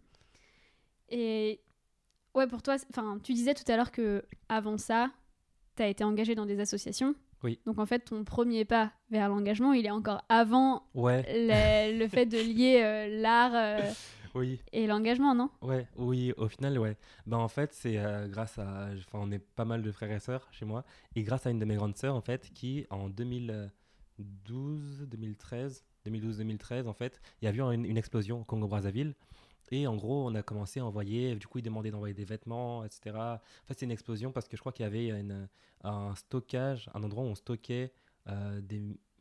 Et ouais, pour toi, tu disais tout à l'heure qu'avant ça, tu as été engagé dans des associations. Oui. Donc en fait, ton premier pas vers l'engagement, il est encore avant ouais. le, le fait de lier euh, l'art euh, oui. et l'engagement, non ? Ouais, oui, au final, ouais. Ben, en fait, c'est euh, grâce à... Enfin, on est pas mal de frères et sœurs chez moi. Et grâce à une de mes grandes sœurs, en fait, qui, en deux mille douze, deux mille treize, deux mille douze, deux mille treize, en fait, il y a eu une, une explosion au Congo-Brazzaville. Et en gros, on a commencé à envoyer, du coup, ils demandaient d'envoyer des vêtements, et cetera. En fait, c'est une explosion parce que je crois qu'il y avait une, un stockage, un endroit où on stockait euh, des,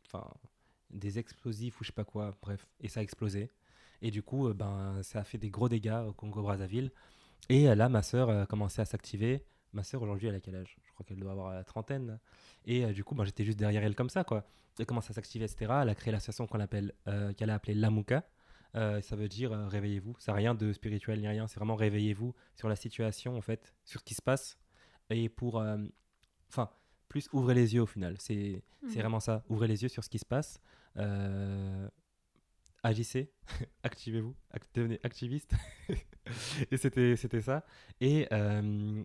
des explosifs ou je sais pas quoi, bref. Et ça a explosé. Et du coup, euh, ben, ça a fait des gros dégâts au Congo-Brazzaville. Et euh, là, ma sœur a commencé à s'activer. Ma sœur, aujourd'hui, elle a quel âge ? Je crois qu'elle doit avoir la trentaine. Là. Et euh, du coup, ben, j'étais juste derrière elle comme ça, quoi. Elle commence à s'activer, et cetera. Elle a créé l'association qu'on appelle, euh, qu'elle a appelée Lamouka. Euh, ça veut dire euh, réveillez-vous. Ça n'a rien de spirituel ni rien. C'est vraiment réveillez-vous sur la situation, en fait, sur ce qui se passe. Et pour... Enfin, euh, plus ouvrez les yeux au final. C'est, mmh. c'est vraiment ça. Ouvrez les yeux sur ce qui se passe. Euh, agissez. Activez-vous. Act- devenez activiste. Et c'était, c'était ça. Et euh,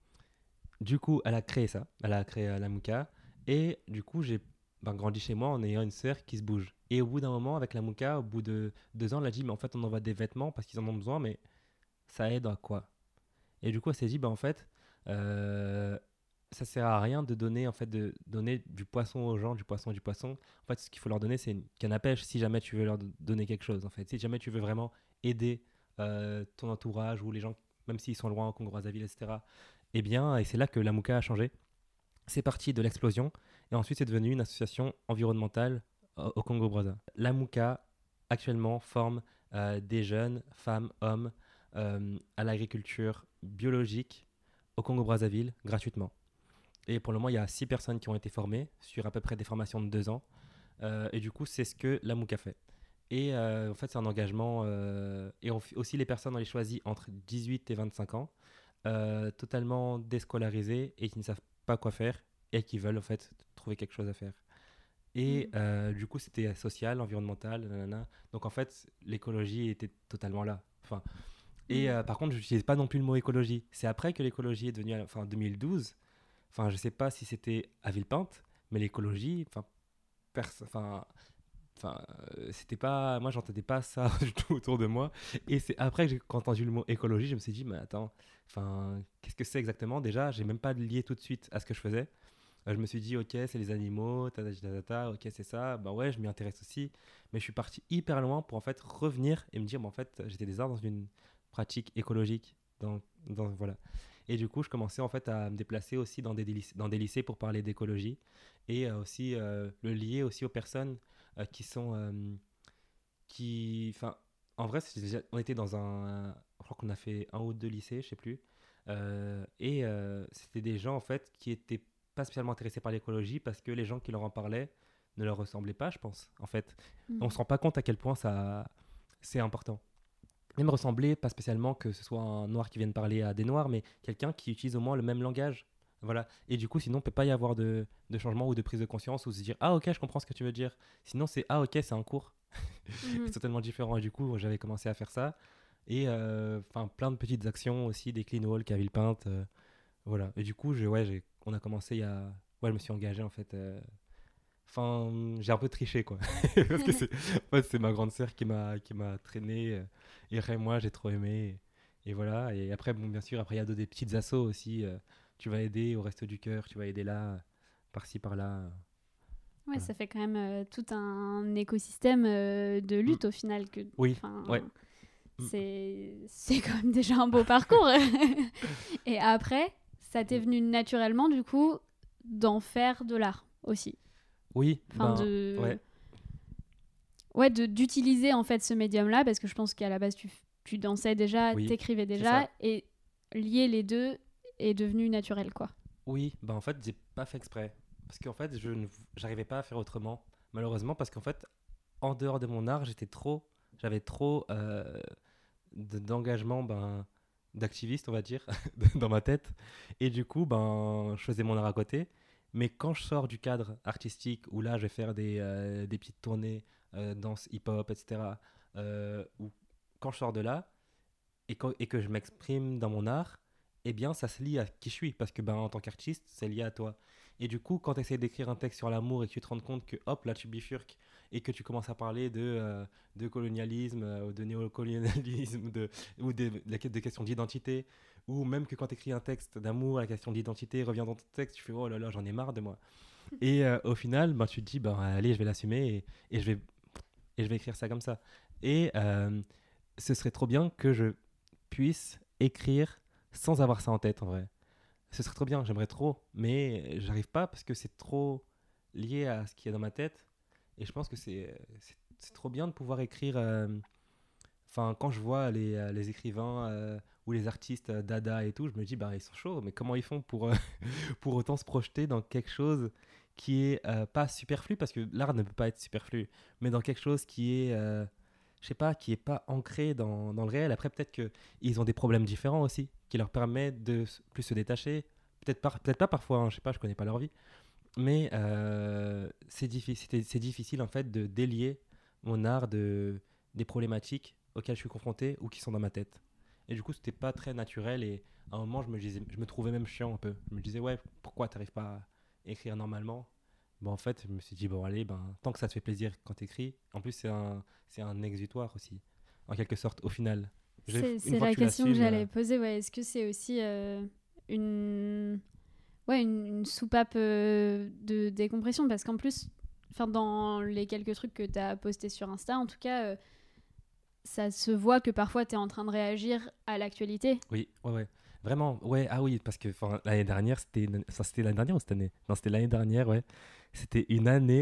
du coup, elle a créé ça. Elle a créé euh, la Mouka. Et du coup, j'ai ben, grandi chez moi en ayant une sœur qui se bouge. Et au bout d'un moment, avec la Mouka, au bout de deux ans, elle a dit, mais en fait, on envoie des vêtements parce qu'ils en ont besoin, mais ça aide à quoi ? Et du coup, elle s'est dit, ben, en fait, euh, ça sert à rien de donner, en fait, de donner du poisson aux gens, du poisson, du poisson. En fait, ce qu'il faut leur donner, c'est une canne à pêche si jamais tu veux leur donner quelque chose, en fait. Si jamais tu veux vraiment aider euh, ton entourage ou les gens, même s'ils sont loin, au Congo-Brazzaville, et cetera. Et bien, et c'est là que la Mouka a changé. C'est parti de l'explosion et ensuite c'est devenu une association environnementale au, au Congo-Brazza. La Mouka actuellement forme euh, des jeunes, femmes, hommes euh, à l'agriculture biologique au Congo-Brazzaville gratuitement. Et pour le moment, il y a six personnes qui ont été formées sur à peu près des formations de deux ans. Euh, et du coup, c'est ce que la Mouka fait. Et euh, en fait, c'est un engagement. Euh, et on, aussi, les personnes, on les choisit entre dix-huit et vingt-cinq ans, euh, totalement déscolarisées et qui ne savent pas quoi faire et qui veulent en fait trouver quelque chose à faire. Et mmh. euh, du coup, c'était social, environnemental, nanana. Donc en fait, l'écologie était totalement là. Enfin, et euh, par contre, je n'utilise pas non plus le mot écologie. C'est après que l'écologie est devenue, enfin, en deux mille douze. Enfin, je sais pas si c'était à Villepinte, mais l'écologie, enfin, pers- enfin, enfin, euh, c'était pas, moi, j'entendais pas ça du tout autour de moi. Et c'est après que j'ai entendu le mot écologie, je me suis dit, mais attends, enfin, qu'est-ce que c'est exactement? Déjà, j'ai même pas lié tout de suite à ce que je faisais. Euh, je me suis dit, ok, c'est les animaux, ta, ta, ta, ta, ta, ok, c'est ça. Ben ouais, je m'y intéresse aussi. Mais je suis parti hyper loin pour en fait revenir et me dire, ben, en fait, j'étais déjà dans une pratique écologique, dans, dans voilà. Et du coup, je commençais en fait à me déplacer aussi dans des, lycées, dans des lycées pour parler d'écologie et euh, aussi euh, le lier aussi aux personnes euh, qui sont... Euh, qui, enfin, en vrai, c'est déjà, on était dans un... Je crois qu'on a fait un ou deux lycées, je sais plus. Euh, et euh, c'était des gens en fait qui étaient pas spécialement intéressés par l'écologie parce que les gens qui leur en parlaient ne leur ressemblaient pas, je pense, en fait. Mmh. On se rend pas compte à quel point ça, c'est important. Même ressembler, pas spécialement que ce soit un noir qui vienne parler à des noirs, mais quelqu'un qui utilise au moins le même langage. Voilà. Et du coup, sinon, il ne peut pas y avoir de, de changement ou de prise de conscience ou se dire « Ah, ok, je comprends ce que tu veux dire ». Sinon, c'est « Ah, ok, c'est un cours mmh. ». C'est totalement différent. Et du coup, j'avais commencé à faire ça. Et euh, plein de petites actions aussi, des clean walks à Villepinte. Euh, voilà. Et du coup, je, ouais, j'ai, on a commencé il y a... Ouais, je me suis engagé, en fait... Euh... Enfin, j'ai un peu triché, quoi. Parce que c'est, en fait, c'est ma grande sœur qui m'a, qui m'a traîné. Et après, moi, j'ai trop aimé. Et, et voilà. Et après, bon, bien sûr, après, il y a des petites assos aussi. Euh, tu vas aider au Resto du Cœur, tu vas aider là, par-ci, par-là. Ouais, voilà. Ça fait quand même euh, tout un écosystème euh, de lutte mmh. au final. Que, oui, ouais. C'est, c'est quand même déjà un beau parcours. Et après, ça t'est venu naturellement, du coup, d'en faire de l'art aussi. Oui, enfin, ben, de... ouais. Ouais, de, d'utiliser en fait ce médium-là, parce que je pense qu'à la base, tu, tu dansais déjà, oui, t'écrivais déjà, et lier les deux est devenu naturel, quoi. Oui, ben en fait, j'ai pas fait exprès. Parce qu'en fait, je ne, j'arrivais pas à faire autrement, malheureusement, parce qu'en fait, en dehors de mon art, j'étais trop, j'avais trop euh, de, d'engagement, ben, d'activiste, on va dire, dans ma tête. Et du coup, ben, je faisais mon art à côté. Mais quand je sors du cadre artistique, où là, je vais faire des, euh, des petites tournées, euh, danse hip-hop, et cetera, euh, ou quand je sors de là, et, quand, et que je m'exprime dans mon art, eh bien, ça se lie à qui je suis, parce que ben, en tant qu'artiste, c'est lié à toi. Et du coup, quand tu essaies d'écrire un texte sur l'amour et que tu te rends compte que, hop, là, tu bifurques, et que tu commences à parler de, euh, de colonialisme, euh, de néocolonialisme, de, ou de, de, de, de questions d'identité, ou même que quand tu écris un texte d'amour, la question d'identité revient dans ton texte, tu fais « Oh là là, j'en ai marre de moi ». Et euh, au final, ben, tu te dis ben, « Allez, je vais l'assumer et, et, je vais, et je vais écrire ça comme ça ». Et euh, ce serait trop bien que je puisse écrire sans avoir ça en tête, en vrai. Ce serait trop bien, j'aimerais trop, mais j'arrive pas parce que c'est trop lié à ce qu'il y a dans ma tête. Et je pense que c'est, c'est, c'est trop bien de pouvoir écrire... Enfin, euh, quand je vois les, les écrivains... Euh, ou les artistes euh, dada et tout, je me dis, bah, ils sont chauds, mais comment ils font pour, euh, pour autant se projeter dans quelque chose qui est euh, pas superflu, parce que l'art ne peut pas être superflu, mais dans quelque chose qui est, euh, je sais pas, qui est pas ancré dans, dans le réel. Après, peut-être qu'ils ont des problèmes différents aussi, qui leur permettent de plus se détacher. Peut-être, par, peut-être pas parfois, hein, je sais pas, je connais pas leur vie, mais euh, c'est, difficile, c'est, c'est difficile en fait de délier mon art de, des problématiques auxquelles je suis confronté ou qui sont dans ma tête. Et du coup, c'était pas très naturel. Et à un moment, je me, disais, je me trouvais même chiant un peu. Je me disais, ouais, pourquoi t'arrives pas à écrire normalement ? Bon, en fait, je me suis dit, bon, allez, ben, tant que ça te fait plaisir quand t'écris. En plus, c'est un, c'est un exutoire aussi, en quelque sorte, au final. C'est, c'est la que question que j'allais euh... poser. Ouais. Est-ce que c'est aussi euh, une... Ouais, une, une soupape euh, de décompression ? Parce qu'en plus, dans les quelques trucs que t'as postés sur Insta, en tout cas... Euh, ça se voit que parfois tu es en train de réagir à l'actualité. Oui, ouais, ouais. Vraiment, ouais, ah oui, parce que enfin, l'année dernière, c'était, une... ça, c'était l'année dernière ou cette année? Non, c'était l'année dernière, ouais. C'était une année.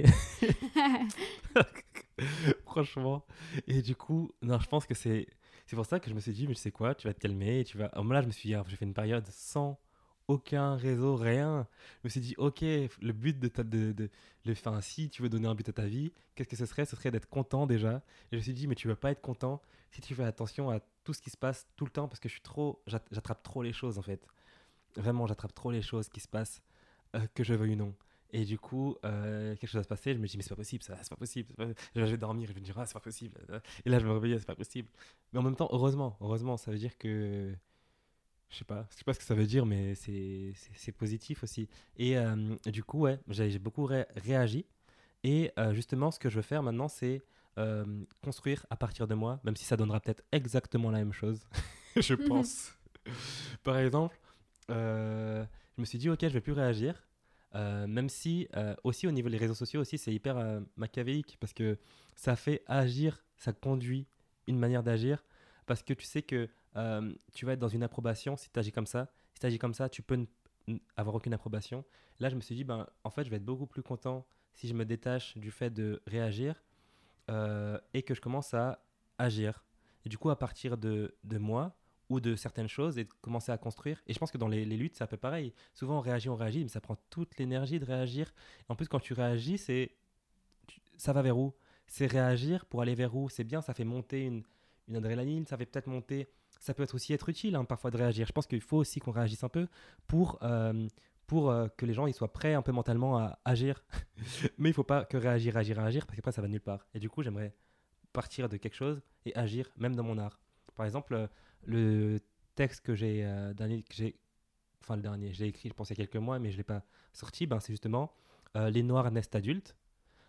Franchement. Et du coup, non, je pense que c'est, c'est pour ça que je me suis dit, mais tu sais quoi, tu vas te calmer et tu vas. Alors là, je me suis dit, ah, j'ai fait une période sans aucun réseau, rien. Je me suis dit, ok, le but de ta. De, de, le, enfin, si tu veux donner un but à ta vie, qu'est-ce que ce serait? Ce serait d'être content déjà. Et je me suis dit, mais tu veux pas être content si tu fais attention à tout ce qui se passe tout le temps, parce que je suis trop. J'attrape trop les choses en fait. Vraiment, j'attrape trop les choses qui se passent, euh, que je veuille ou non. Et du coup, euh, quelque chose va se passer, je me dis, mais c'est pas possible, ça, c'est pas possible. C'est pas... Je vais dormir, je vais me dire, ah, c'est pas possible. Et là, je me réveille, c'est pas possible. Mais en même temps, heureusement, heureusement, ça veut dire que. Je sais pas, je sais pas ce que ça veut dire, mais c'est, c'est, c'est positif aussi. Et euh, du coup, ouais, j'ai, j'ai beaucoup ré- réagi. Et euh, justement, ce que je veux faire maintenant, c'est euh, construire à partir de moi, même si ça donnera peut-être exactement la même chose, je pense. Par exemple, euh, je me suis dit, ok, je vais plus réagir. Euh, même si, euh, aussi au niveau des réseaux sociaux, aussi, c'est hyper euh, machiavélique, parce que ça fait agir, ça conduit une manière d'agir, parce que tu sais que euh, tu vas être dans une approbation si tu agis comme ça. Si tu agis comme ça, tu peux n- n- avoir aucune approbation. Là, je me suis dit, ben, en fait, je vais être beaucoup plus content si je me détache du fait de réagir euh, et que je commence à agir. Et du coup, à partir de, de moi ou de certaines choses et de commencer à construire. Et je pense que dans les, les luttes, c'est un peu pareil. Souvent, on réagit, on réagit, mais ça prend toute l'énergie de réagir. Et en plus, quand tu réagis, c'est tu- ça va vers où? C'est réagir pour aller vers où? C'est bien, ça fait monter une, une adrénaline, ça fait peut-être monter. Ça peut être aussi être utile, hein, parfois, de réagir. Je pense qu'il faut aussi qu'on réagisse un peu pour, euh, pour euh, que les gens ils soient prêts un peu mentalement à agir. Mais il ne faut pas que réagir, agir, agir, parce qu'après, ça va nulle part. Et du coup, j'aimerais partir de quelque chose et agir, même dans mon art. Par exemple, euh, le texte que j'ai, euh, dernier, que j'ai, enfin le dernier, j'ai écrit, je pense, il y a quelques mois, mais je ne l'ai pas sorti, ben, c'est justement euh, Les Noirs naissent adultes.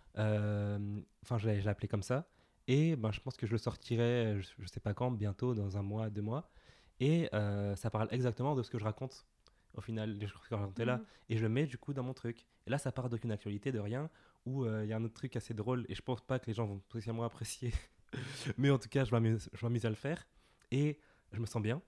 Euh, Enfin, je l'ai, je l'ai appelé comme ça. Et ben, je pense que je le sortirai, je ne sais pas quand, bientôt, dans un mois, deux mois. Et euh, ça parle exactement de ce que je raconte, au final, les choses que je racontais là. Mhm. Et je le mets, du coup, dans mon truc. Et là, ça part d'aucune actualité, de rien, où il euh, y a un autre truc assez drôle, et je pense pas que les gens vont spécialement apprécier. Mais en tout cas, je m'amuse, je m'amuse à le faire. Et je me sens bien.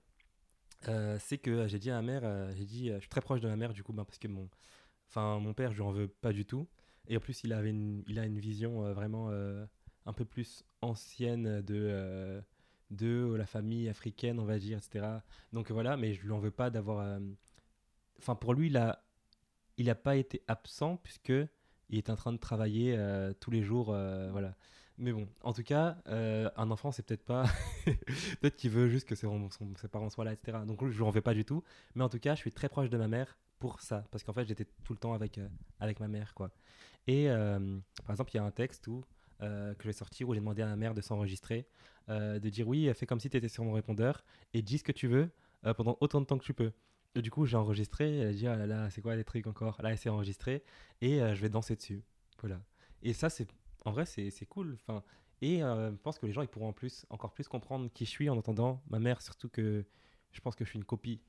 Euh, c'est que euh, j'ai dit à ma mère, euh, j'ai dit, euh, je suis très proche de ma mère, du coup, ben, parce que mon, enfin, mon père, je lui en veux pas du tout. Et en plus, il avait une, il a une vision euh, vraiment euh, un peu plus ancienne de, euh, de la famille africaine, on va dire, et cetera. Donc voilà, mais je lui en veux pas d'avoir. euh, Enfin, pour lui, il a, il a pas été absent puisque il est en train de travailler euh, tous les jours, euh, voilà. Mais bon, en tout cas, euh, un enfant, c'est peut-être pas. Peut-être qu'il veut juste que ses, son- ses parents soient là, et cetera. Donc je lui en veux pas du tout. Mais en tout cas, je suis très proche de ma mère pour ça, parce qu'en fait, j'étais tout le temps avec, euh, avec ma mère, quoi. Et euh, par exemple, il y a un texte où, euh, que j'ai sorti où j'ai demandé à ma mère de s'enregistrer, euh, de dire oui, fais comme si tu étais sur mon répondeur et dis ce que tu veux euh, pendant autant de temps que tu peux. Et du coup, j'ai enregistré, elle a dit ah là là, c'est quoi les trucs encore? Là, elle s'est enregistrée et euh, je vais danser dessus. Voilà. Et ça, c'est en vrai, c'est c'est cool. Enfin, et euh, je pense que les gens ils pourront en plus, encore plus comprendre qui je suis en entendant ma mère, surtout que je pense que je suis une copie.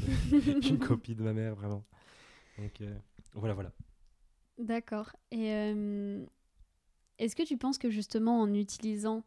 Je suis une copie de ma mère, vraiment. Donc euh, voilà, voilà. D'accord. Et euh, est-ce que tu penses que justement en utilisant,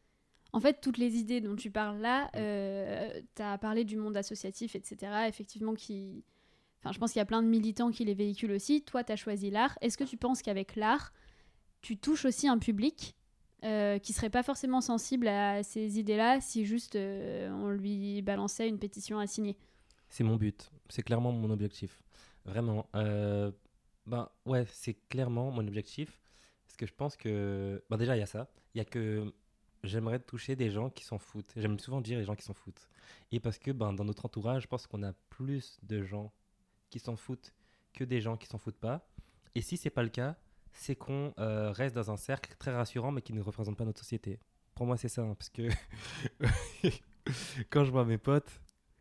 en fait, toutes les idées dont tu parles là, euh, tu as parlé du monde associatif, et cetera, effectivement, qui... Enfin, je pense qu'il y a plein de militants qui les véhiculent aussi. Toi, tu as choisi l'art. Est-ce que tu penses qu'avec l'art, tu touches aussi un public euh, qui serait pas forcément sensible à ces idées-là si juste euh, on lui balançait une pétition à signer? C'est mon but. C'est clairement mon objectif. Vraiment. Euh, ben ouais, c'est clairement mon objectif. Parce que je pense que. Ben déjà, il y a ça. Il y a que. J'aimerais toucher des gens qui s'en foutent. J'aime souvent dire les gens qui s'en foutent. Et parce que ben, dans notre entourage, je pense qu'on a plus de gens qui s'en foutent que des gens qui s'en foutent pas. Et si c'est pas le cas, c'est qu'on euh, reste dans un cercle très rassurant mais qui ne représente pas notre société. Pour moi, c'est ça. Hein, parce que quand je vois mes potes,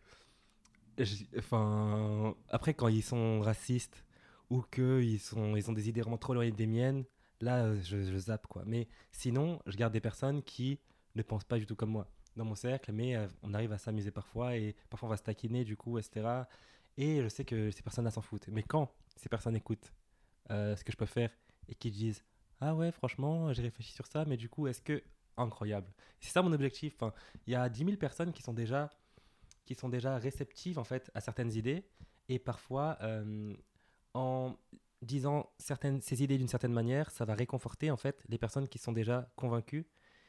je- enfin, après, quand ils sont racistes ou qu'ils sont, ils ont des idées vraiment trop éloignées des miennes, là, euh, je, je zappe, quoi. Mais sinon, je garde des personnes qui ne pensent pas du tout comme moi dans mon cercle, mais euh, on arrive à s'amuser parfois et parfois on va se taquiner, du coup, et cetera. Et je sais que ces personnes-là s'en foutent. Mais quand ces personnes écoutent euh, ce que je peux faire et qu'ils disent ah ouais, franchement, j'ai réfléchi sur ça, mais du coup, est-ce que. Incroyable. C'est ça mon objectif. Enfin, il y a dix mille personnes qui sont déjà qui sont déjà réceptives en fait à certaines idées, et parfois euh, en disant certaines ces idées d'une certaine manière, ça va réconforter en fait les personnes qui sont déjà convaincues.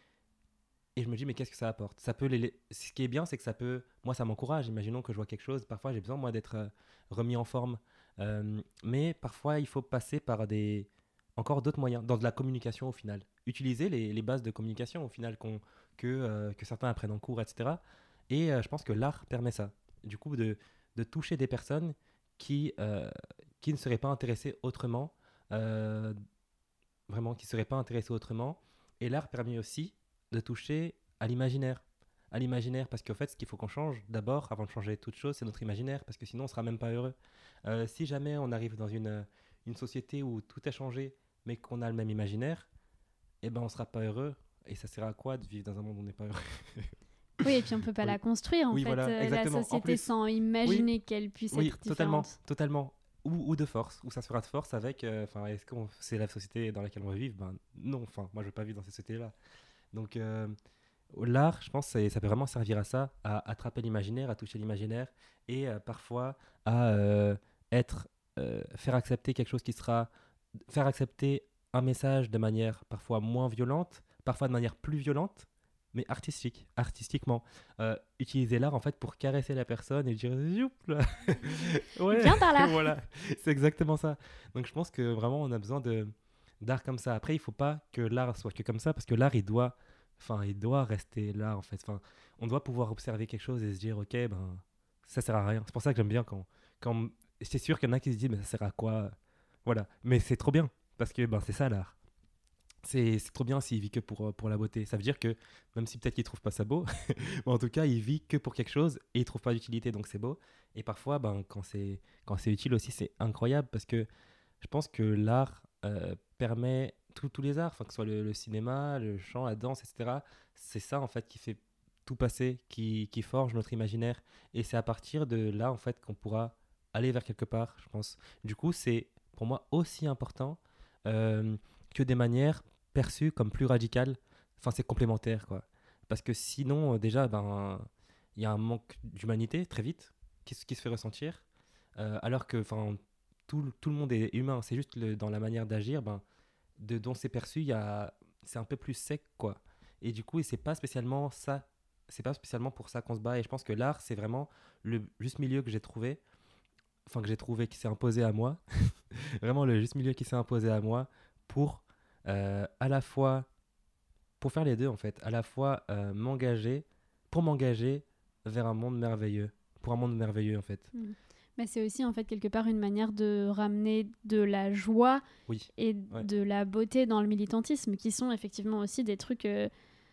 Et je me dis mais qu'est-ce que ça apporte? Ça peut les, les... Ce qui est bien, c'est que ça peut, moi ça m'encourage. Imaginons que je vois quelque chose, parfois j'ai besoin moi d'être euh, remis en forme, euh, mais parfois il faut passer par des encore d'autres moyens dans de la communication au final. Utiliser les, les bases de communication au final qu'on, que euh, que certains apprennent en cours, et cetera. Et euh, je pense que l'art permet ça. Du coup de de toucher des personnes qui euh, qui ne seraient pas intéressées autrement, euh, vraiment qui seraient pas intéressées autrement. Et l'art permet aussi de toucher à l'imaginaire. À l'imaginaire, parce qu'en fait, ce qu'il faut qu'on change d'abord, avant de changer toute chose, c'est notre imaginaire, parce que sinon, on ne sera même pas heureux. Euh, si jamais on arrive dans une, une société où tout a changé, mais qu'on a le même imaginaire, eh ben, on ne sera pas heureux. Et ça sert à quoi de vivre dans un monde où on n'est pas heureux? Oui, et puis on ne peut pas oui. la construire, en oui, fait, voilà, euh, la société, sans imaginer oui. qu'elle puisse oui, être totalement, différente. Totalement. Ou, ou de force, ou ça se fera de force avec... Enfin, euh, est-ce que c'est la société dans laquelle on va vivre? Ben non, enfin, moi, je ne veux pas vivre dans cette société-là. Donc, euh, l'art, je pense, ça peut vraiment servir à ça, à attraper l'imaginaire, à toucher l'imaginaire, et euh, parfois à euh, être, euh, faire accepter quelque chose qui sera, faire accepter un message de manière parfois moins violente, parfois de manière plus violente, mais artistique, artistiquement. Euh, utiliser l'art en fait pour caresser la personne et dire Youp, là. Ouais, viens par là. Voilà, c'est exactement ça. Donc je pense que vraiment on a besoin de d'art comme ça. Après, il faut pas que l'art soit que comme ça, parce que l'art, il doit, enfin, il doit rester là, en fait. Enfin, on doit pouvoir observer quelque chose et se dire, ok, ben, ça sert à rien. C'est pour ça que j'aime bien quand, quand, c'est sûr qu'il y en a qui se disent, mais ça sert à quoi? Voilà. Mais c'est trop bien, parce que, ben, c'est ça l'art. C'est, c'est trop bien s'il vit que pour, pour la beauté. Ça veut dire que, même si peut-être qu'il trouve pas ça beau, mais en tout cas, il vit que pour quelque chose et il trouve pas d'utilité, donc c'est beau. Et parfois, ben, quand c'est, quand c'est utile aussi, c'est incroyable, parce que je pense que l'art, Euh, permet tous les arts, que ce soit le, le cinéma, le chant, la danse, et cetera. C'est ça en fait qui fait tout passer, qui, qui forge notre imaginaire. Et c'est à partir de là en fait qu'on pourra aller vers quelque part, je pense. Du coup, c'est pour moi aussi important euh, que des manières perçues comme plus radicales. Enfin, c'est complémentaire, quoi. Parce que sinon, euh, déjà, ben, il y a un manque d'humanité très vite qui, qui se fait ressentir. Euh, alors que, enfin, Tout, tout le monde est humain, c'est juste le, dans la manière d'agir, ben, de, dont c'est perçu, y a, c'est un peu plus sec, quoi. Et du coup, et c'est pas spécialement ça, c'est pas spécialement pour ça qu'on se bat. Et je pense que l'art, c'est vraiment le juste milieu que j'ai trouvé, enfin que j'ai trouvé, qui s'est imposé à moi, vraiment le juste milieu qui s'est imposé à moi pour euh, à la fois, pour faire les deux en fait, à la fois euh, m'engager, pour m'engager vers un monde merveilleux, pour un monde merveilleux en fait. Mmh. Mais c'est aussi en fait quelque part une manière de ramener de la joie oui. et ouais. de la beauté dans le militantisme, qui sont effectivement aussi des trucs euh,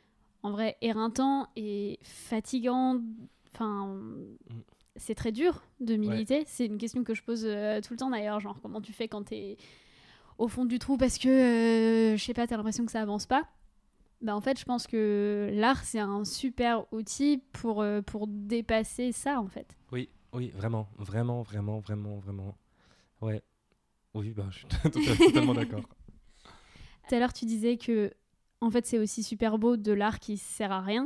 en vrai éreintants et fatigants. Enfin, mm. c'est très dur de militer. Ouais. C'est une question que je pose euh, tout le temps d'ailleurs, genre comment tu fais quand t'es au fond du trou parce que euh, je sais pas, t'as l'impression que ça avance pas. Bah en fait, je pense que l'art c'est un super outil pour euh, pour dépasser ça en fait. Oui. Oui, vraiment, vraiment, vraiment, vraiment, vraiment. Ouais. Oui, bah, je suis totalement, totalement d'accord. Tout à l'heure, tu disais que, en fait, c'est aussi super beau de l'art qui sert à rien.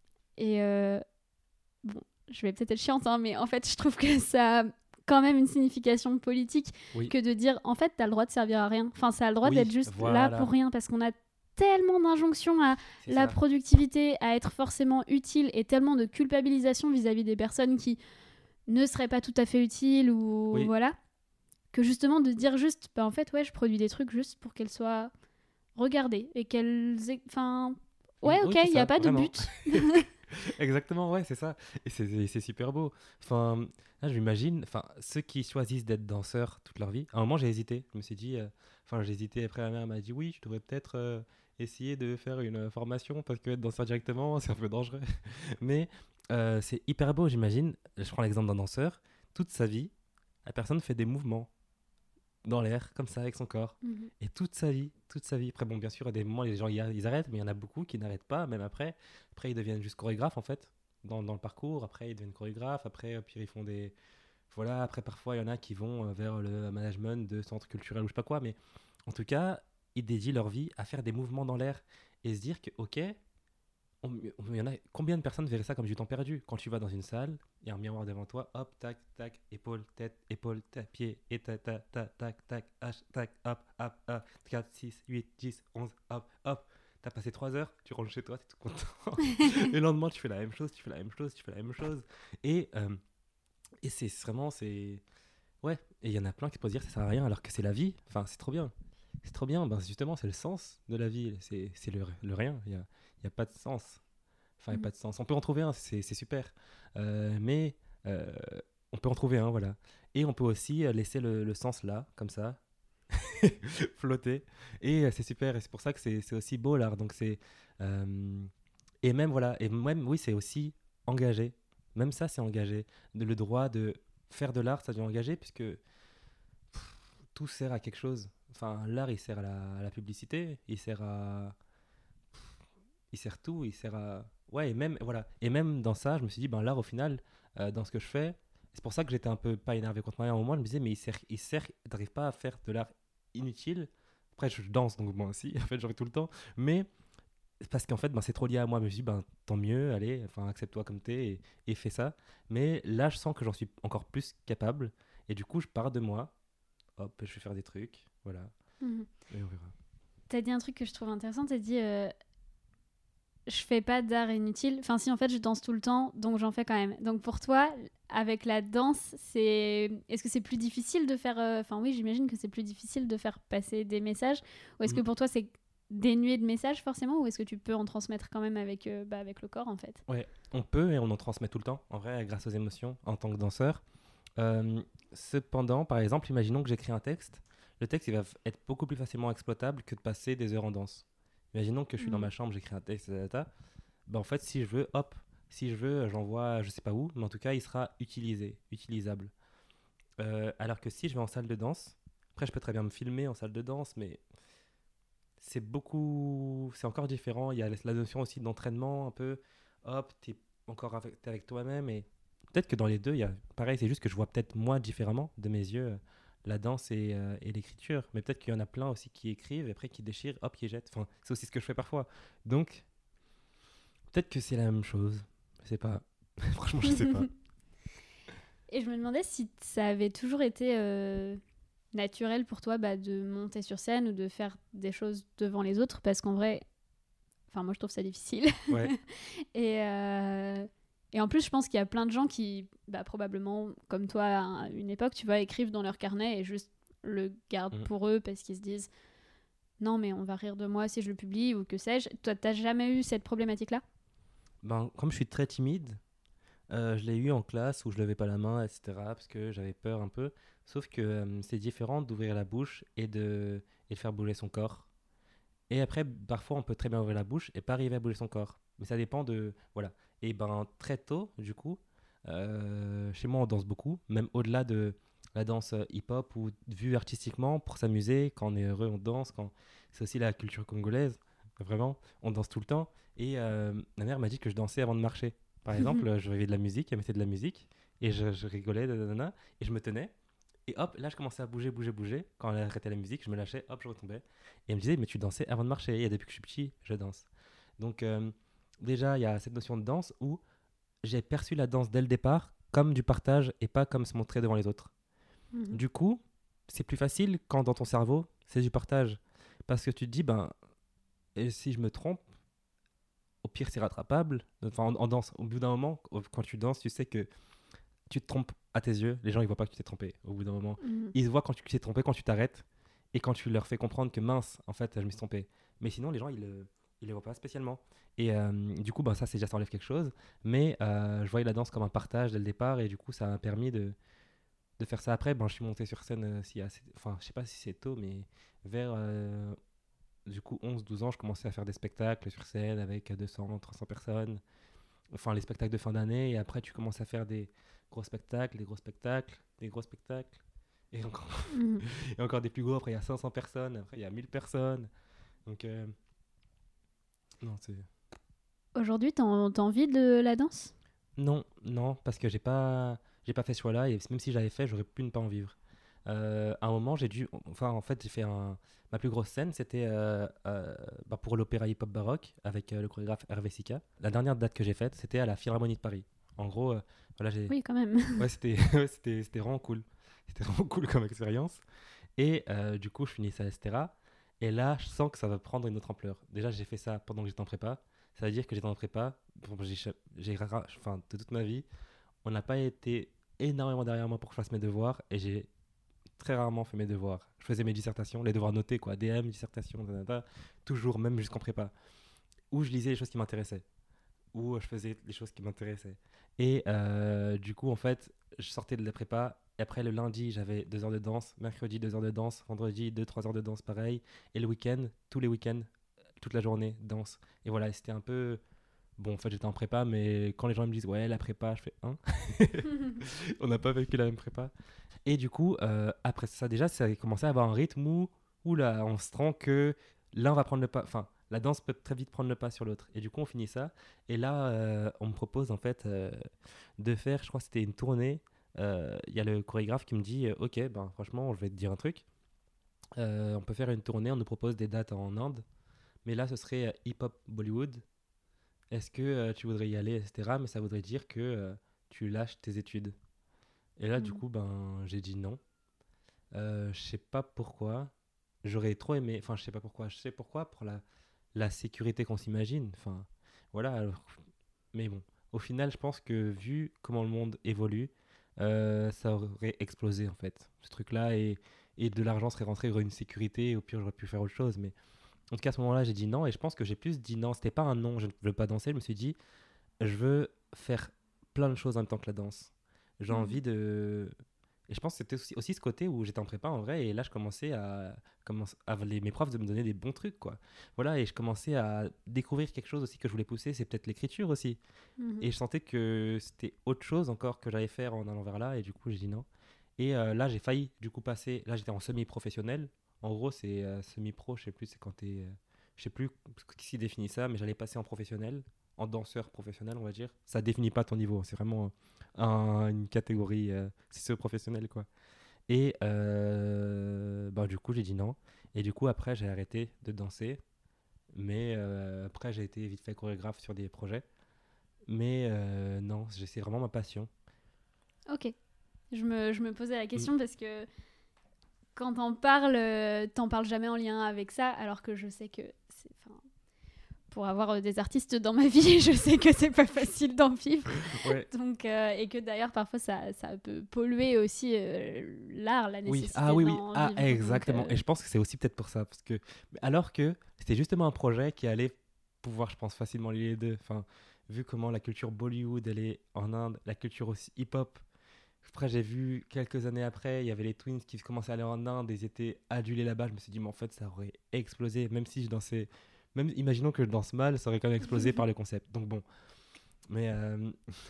Et euh, bon, je vais peut-être être chiante, hein, mais en fait, je trouve que ça a quand même une signification politique oui. que de dire, en fait, t'as le droit de servir à rien. Enfin, ça a le droit oui, d'être juste voilà. là pour rien, parce qu'on a tellement d'injonctions à c'est la ça. productivité, à être forcément utile, et tellement de culpabilisation vis-à-vis des personnes qui ne serait pas tout à fait utile ou oui. voilà, que justement de dire juste bah en fait ouais je produis des trucs juste pour qu'elles soient regardées et qu'elles enfin ouais ok il oui, y a pas de vraiment. but. Exactement, ouais, c'est ça, et c'est, c'est super beau. Enfin là je m'imagine, enfin ceux qui choisissent d'être danseurs toute leur vie, à un moment j'ai hésité, je me suis dit enfin euh, j'ai hésité, après ma mère m'a dit oui tu devrais peut-être euh, essayer de faire une formation parce que être danseur directement c'est un peu dangereux. Mais Euh, c'est hyper beau, j'imagine. Je prends l'exemple d'un danseur. Toute sa vie, la personne fait des mouvements dans l'air, comme ça, avec son corps. Mm-hmm. Et toute sa vie, toute sa vie. Après, bon, bien sûr, à des moments, les gens ils arrêtent, mais il y en a beaucoup qui n'arrêtent pas, même après. Après, ils deviennent juste chorégraphes, en fait, dans, dans le parcours. Après, ils deviennent chorégraphes. Après, puis ils font des... Voilà, après, parfois, il y en a qui vont vers le management de centres culturels ou je sais pas quoi. Mais en tout cas, ils dédient leur vie à faire des mouvements dans l'air et se dire que, ok, on- on- il y en a, combien de personnes verraient ça comme du temps perdu? Quand tu vas dans une salle, il y a un miroir devant toi, hop, tac, tac, épaule, tête, épaule, tête, pied, et tac, tac, tac, tac, tac, H, tac, hop, hop, hop, quatre, six, huit, dix, onze, hop, hop. T'as passé trois heures, tu rentres chez toi, t'es tout content. Et le lendemain, tu fais la même chose, tu fais la même chose, tu fais la même chose. Et, euh, et c'est vraiment, c'est... Ouais, et il y en a plein qui peuvent dire que ça sert à rien alors que c'est la vie. Enfin, c'est trop bien. C'est trop bien. Ben, justement, c'est le sens de la vie. C'est, c'est le, le rien. Il n'y a, il y a pas de sens. Enfin, il n'y a pas de sens. On peut en trouver un, c'est, c'est super. Euh, mais euh, on peut en trouver un, voilà. Et on peut aussi euh, laisser le, le sens là, comme ça, flotter. Et euh, c'est super. Et c'est pour ça que c'est, c'est aussi beau l'art. Donc c'est... euh, et même, voilà. Et même, oui, c'est aussi engagé. Même ça, c'est engagé. De- Le droit de faire de l'art, ça devient engagé, puisque pff, tout sert à quelque chose. Enfin, l'art, il sert à la, à la publicité, il sert à... Il sert tout, il sert à... Ouais, et même, voilà. Et même dans ça, je me suis dit, ben l'art, au final, euh, dans ce que je fais, c'est pour ça que j'étais un peu pas énervé contre moi à un moment, je me disais, mais il sert, il sert, t'arrives pas à faire de l'art inutile. Après, je danse, donc moi aussi, en fait, j'en fais tout le temps. Mais parce qu'en fait, ben, c'est trop lié à moi. Je me suis dit, ben, tant mieux, allez, enfin, accepte-toi comme t'es et, et fais ça. Mais là, je sens que j'en suis encore plus capable. Et du coup, je pars de moi. Hop, je vais faire des trucs. Voilà. Mhm. Et on verra. T'as dit un truc que je trouve intéressant, t'as dit euh, je fais pas d'art inutile. Enfin si, en fait je danse tout le temps, donc j'en fais quand même. Donc pour toi, avec la danse, c'est... Est-ce que c'est plus difficile de faire... euh, Enfin oui, j'imagine que c'est plus difficile de faire passer des messages. Ou est-ce que Mhm. pour toi c'est dénué de messages forcément, ou est-ce que tu peux en transmettre quand même avec, euh, bah, avec le corps en fait? Ouais, on peut et on en transmet tout le temps, en vrai, grâce aux émotions, en tant que danseur. Euh, cependant, par exemple, imaginons que j'écris un texte. Le texte, il va f- être beaucoup plus facilement exploitable que de passer des heures en danse. Imaginons que je suis dans Mhm. ma chambre, j'écris un texte, ta, ta, ta. Ben, en fait, si je veux, hop, si je veux, j'envoie, je sais pas où, mais en tout cas, il sera utilisé, utilisable. Euh, alors que si je vais en salle de danse, après, je peux très bien me filmer en salle de danse, mais c'est beaucoup, c'est encore différent. Il y a la la notion aussi d'entraînement un peu. Hop, t'es encore avec, t'es avec toi-même et peut-être que dans les deux, il y a pareil. C'est juste que je vois peut-être moi différemment de mes yeux euh, la danse et, euh, et l'écriture. Mais peut-être qu'il y en a plein aussi qui écrivent et après qui déchirent, hop, qui jettent. Enfin, c'est aussi ce que je fais parfois. Donc peut-être que c'est la même chose. Je sais pas. Franchement, je sais pas. Et je me demandais si ça avait toujours été euh, naturel pour toi, bah, de monter sur scène ou de faire des choses devant les autres, parce qu'en vrai, enfin moi je trouve ça difficile. Ouais. et, euh, et en plus je pense qu'il y a plein de gens qui, bah, probablement comme toi à une époque, tu vois, écrivent dans leur carnet et juste le gardent Mhm. pour eux parce qu'ils se disent non mais on va rire de moi si je le publie ou que sais-je. Toi t'as jamais eu cette problématique-là? Ben, comme je suis très timide, euh, je l'ai eu en classe où je levais pas la main, et cetera. Parce que j'avais peur un peu. Sauf que euh, c'est différent d'ouvrir la bouche et de, et de faire bouger son corps. Et après, parfois, on peut très bien ouvrir la bouche et pas arriver à bouger son corps. Mais ça dépend de... Voilà. Et ben, très tôt, du coup, euh, chez moi, on danse beaucoup. Même au-delà de la danse euh, hip-hop ou vue artistiquement, pour s'amuser. Quand on est heureux, on danse. Quand... C'est aussi la culture congolaise. Vraiment, on danse tout le temps. Et euh, ma mère m'a dit que je dansais avant de marcher. Par exemple, euh, je rêvais de la musique, elle mettait de la musique. Et je, je rigolais, nanana, et je me tenais. Et hop, là, je commençais à bouger, bouger, bouger. Quand elle arrêtait la musique, je me lâchais, hop, je retombais. Et elle me disait, mais tu dansais avant de marcher. Et depuis que je suis petit, je danse. Donc, euh, déjà, il y a cette notion de danse où j'ai perçu la danse dès le départ comme du partage et pas comme se montrer devant les autres. Mhm. Du coup, c'est plus facile quand dans ton cerveau, c'est du partage. Parce que tu te dis, ben, et si je me trompe, au pire, c'est rattrapable. Enfin, en, en danse, au bout d'un moment, au- quand tu danses, tu sais que tu te trompes à tes yeux. Les gens, ils voient pas que tu t'es trompé au bout d'un moment. Mhm. Ils voient quand tu t'es trompé, quand tu t'arrêtes et quand tu leur fais comprendre que mince, en fait, je me suis trompé. Mais sinon, les gens, ils le, ils le voient pas spécialement. Et euh, du coup, bah, ça, c'est déjà, ça enlève quelque chose. Mais euh, je voyais la danse comme un partage dès le départ et du coup, ça m'a permis de, de faire ça. Après, ben, je suis monté sur scène, euh, s'il y a assez- enfin, je sais pas si c'est tôt, mais vers euh, du coup onze douze ans, je commençais à faire des spectacles sur scène avec deux cents trois cents personnes. Enfin, les spectacles de fin d'année. Et après, tu commences à faire des gros spectacles, des gros spectacles, des gros spectacles. Et encore, Mhm. et encore des plus gros. Après, il y a cinq cents personnes. Après, il y a mille personnes. Donc, euh, non, c'est... Aujourd'hui t'as t'as envie de la danse? Non, non, parce que j'ai pas, j'ai pas fait ce choix-là. Et même si j'avais fait, j'aurais pu ne pas en vivre. Euh, à un moment, j'ai dû. Enfin, en fait, j'ai fait un. Ma plus grosse scène, c'était euh, euh, bah, pour l'opéra hip-hop baroque avec euh, le chorégraphe Hervé Sika. La dernière date que j'ai faite, c'était à la Philharmonie de Paris. En gros, euh, voilà, j'ai. Oui, quand même. Ouais, c'était, c'était, c'était vraiment cool. C'était vraiment cool comme expérience. Et euh, du coup, je finissais à l'Estera. Et là, je sens que ça va prendre une autre ampleur. Déjà, j'ai fait ça pendant que j'étais en prépa. Ça veut dire que j'étais en prépa. Bon, j'ai, j'ai, enfin, de toute ma vie, on n'a pas été énormément derrière moi pour que je fasse mes devoirs. Et j'ai très rarement fait mes devoirs. Je faisais mes dissertations, les devoirs notés, quoi. D M, dissertation, tata, toujours, même jusqu'en prépa. Où je lisais les choses qui m'intéressaient. Où je faisais les choses qui m'intéressaient. Et euh, du coup, en fait, je sortais de la prépa. Et après, le lundi, j'avais deux heures de danse. Mercredi, deux heures de danse. Vendredi, deux, trois heures de danse, pareil. Et le week-end, tous les week-ends, toute la journée, danse. Et voilà, c'était un peu... Bon, en fait, j'étais en prépa, mais quand les gens me disent « Ouais, la prépa », je fais « Hein ?» On n'a pas vécu la même prépa. Et du coup, euh, après ça, déjà, ça a commencé à avoir un rythme où, où là, on se rend que l'un va prendre le pas... Enfin, la danse peut très vite prendre le pas sur l'autre. Et du coup, on finit ça. Et là, euh, on me propose, en fait, euh, de faire... Je crois que c'était une tournée. Il euh, y a le chorégraphe qui me dit « Ok, ben, franchement, je vais te dire un truc. Euh, on peut faire une tournée. On nous propose des dates en Inde. Mais là, ce serait euh, hip-hop Bollywood. Est-ce que euh, tu voudrais y aller, et cetera. Mais ça voudrait dire que euh, tu lâches tes études. » Et là, mmh. du coup, ben, j'ai dit non. Euh, je sais pas pourquoi. J'aurais trop aimé... Enfin, je sais pas pourquoi. Je sais pourquoi, pour la, la sécurité qu'on s'imagine. Enfin, voilà. Alors... Mais bon, au final, je pense que vu comment le monde évolue, euh, ça aurait explosé, en fait, ce truc-là. Et, et de l'argent serait rentré, il y aurait une sécurité. Et au pire, j'aurais pu faire autre chose. Mais en tout cas, à ce moment-là, j'ai dit non. Et je pense que j'ai plus dit non. C'était pas un non, je ne veux pas danser. Je me suis dit, je veux faire plein de choses en même temps que la danse. J'ai mmh. envie de... Et je pense que c'était aussi, aussi ce côté où j'étais en prépa en vrai, et là je commençais à, commence, à les, mes profs de me donner des bons trucs, quoi. Voilà, et je commençais à découvrir quelque chose aussi que je voulais pousser, c'est peut-être l'écriture aussi. Mmh. Et je sentais que c'était autre chose encore que j'allais faire en allant vers là, et du coup j'ai dit non. Et euh, là j'ai failli du coup passer, là j'étais en semi-professionnel. En gros c'est euh, semi-pro, je sais plus, c'est quand t'es... Euh, je sais plus qui définit ça, mais j'allais passer en professionnel, en danseur professionnel, on va dire. Ça définit pas ton niveau, c'est vraiment un, une catégorie, euh, c'est ce professionnel, quoi. Et euh, bah, du coup, j'ai dit non. Et du coup, après, j'ai arrêté de danser. Mais euh, après, j'ai été vite fait chorégraphe sur des projets. Mais euh, non, c'est vraiment ma passion. Ok. Je me, je me posais la question mmh. parce que quand t'en parles, euh, t'en parles jamais en lien avec ça, alors que je sais que c'est... Pour avoir des artistes dans ma vie, je sais que c'est pas facile d'en vivre. Ouais. Donc, euh, et que d'ailleurs, parfois, ça, ça peut polluer aussi euh, l'art, la nécessité oui. Ah, oui, oui. d'en ah, vivre. Exactement. Donc, euh... Et je pense que c'est aussi peut-être pour ça. Parce que, alors que c'était justement un projet qui allait pouvoir, je pense, facilement lier les deux. Enfin, vu comment la culture Bollywood, elle est en Inde, la culture aussi hip-hop. Après, j'ai vu quelques années après, il y avait les Twins qui commençaient à aller en Inde, ils étaient adulés là-bas. Je me suis dit, mais en fait, ça aurait explosé, même si je dansais... Même imaginons que je danse mal, ça aurait quand même explosé par le concept. Donc bon. Mais euh...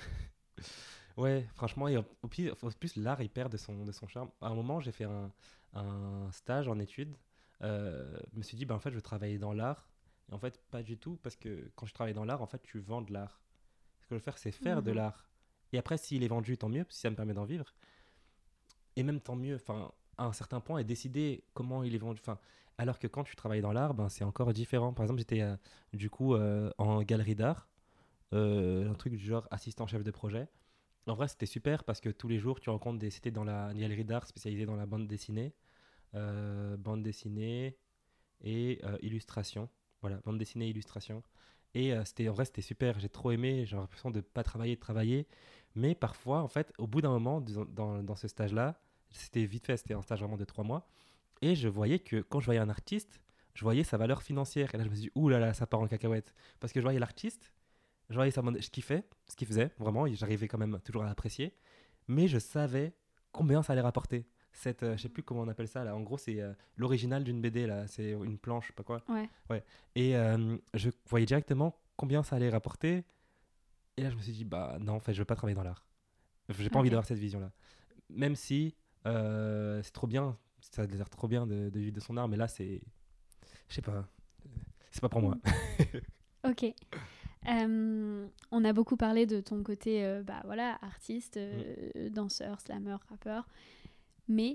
ouais, franchement, et au plus, au plus l'art il perd de son, de son charme. À un moment, j'ai fait un, un stage en études. Euh, je me suis dit, bah, en fait, je veux travailler dans l'art. Et en fait, pas du tout, parce que quand je travaille dans l'art, en fait, tu vends de l'art. Ce que je veux faire, c'est faire mmh. de l'art. Et après, s'il est vendu, tant mieux, si ça me permet d'en vivre. Et même tant mieux, enfin, à un certain point, et décider comment il est vendu. Enfin, alors que quand tu travailles dans l'art, ben, c'est encore différent. Par exemple, j'étais euh, du coup euh, en galerie d'art, euh, un truc du genre assistant chef de projet. En vrai, c'était super parce que tous les jours, tu rencontres des... C'était dans la galerie d'art spécialisée dans la bande dessinée, euh, bande dessinée et euh, illustration. Voilà, bande dessinée et illustration. Et euh, c'était, en vrai, c'était super. J'ai trop aimé. J'ai l'impression de ne pas travailler, de travailler. Mais parfois, en fait, au bout d'un moment, dans, dans, dans ce stage-là, c'était vite fait, c'était un stage vraiment de trois mois. Et je voyais que quand je voyais un artiste, je voyais sa valeur financière. Et là, je me suis dit, ouh là là, ça part en cacahuète. Parce que je voyais l'artiste, je voyais sa monnaie, je kiffais ce qu'il faisait, vraiment, j'arrivais quand même toujours à l'apprécier. Mais je savais combien ça allait rapporter. Cette, euh, je sais plus comment on appelle ça, là. En gros, c'est euh, l'original d'une B D, là. C'est une planche, je sais pas quoi. Ouais. ouais. Et euh, je voyais directement combien ça allait rapporter. Et là, je me suis dit, bah non, en fait, je veux pas travailler dans l'art. J'ai pas okay. envie d'avoir cette vision-là. Même si euh, c'est trop bien. Ça a l'air trop bien de, de vivre de son art, mais là, c'est... Je sais pas. C'est pas pour moi. Ok. Euh, on a beaucoup parlé de ton côté, euh, bah voilà, artiste, euh, mm. danseur, slammer, rappeur. Mais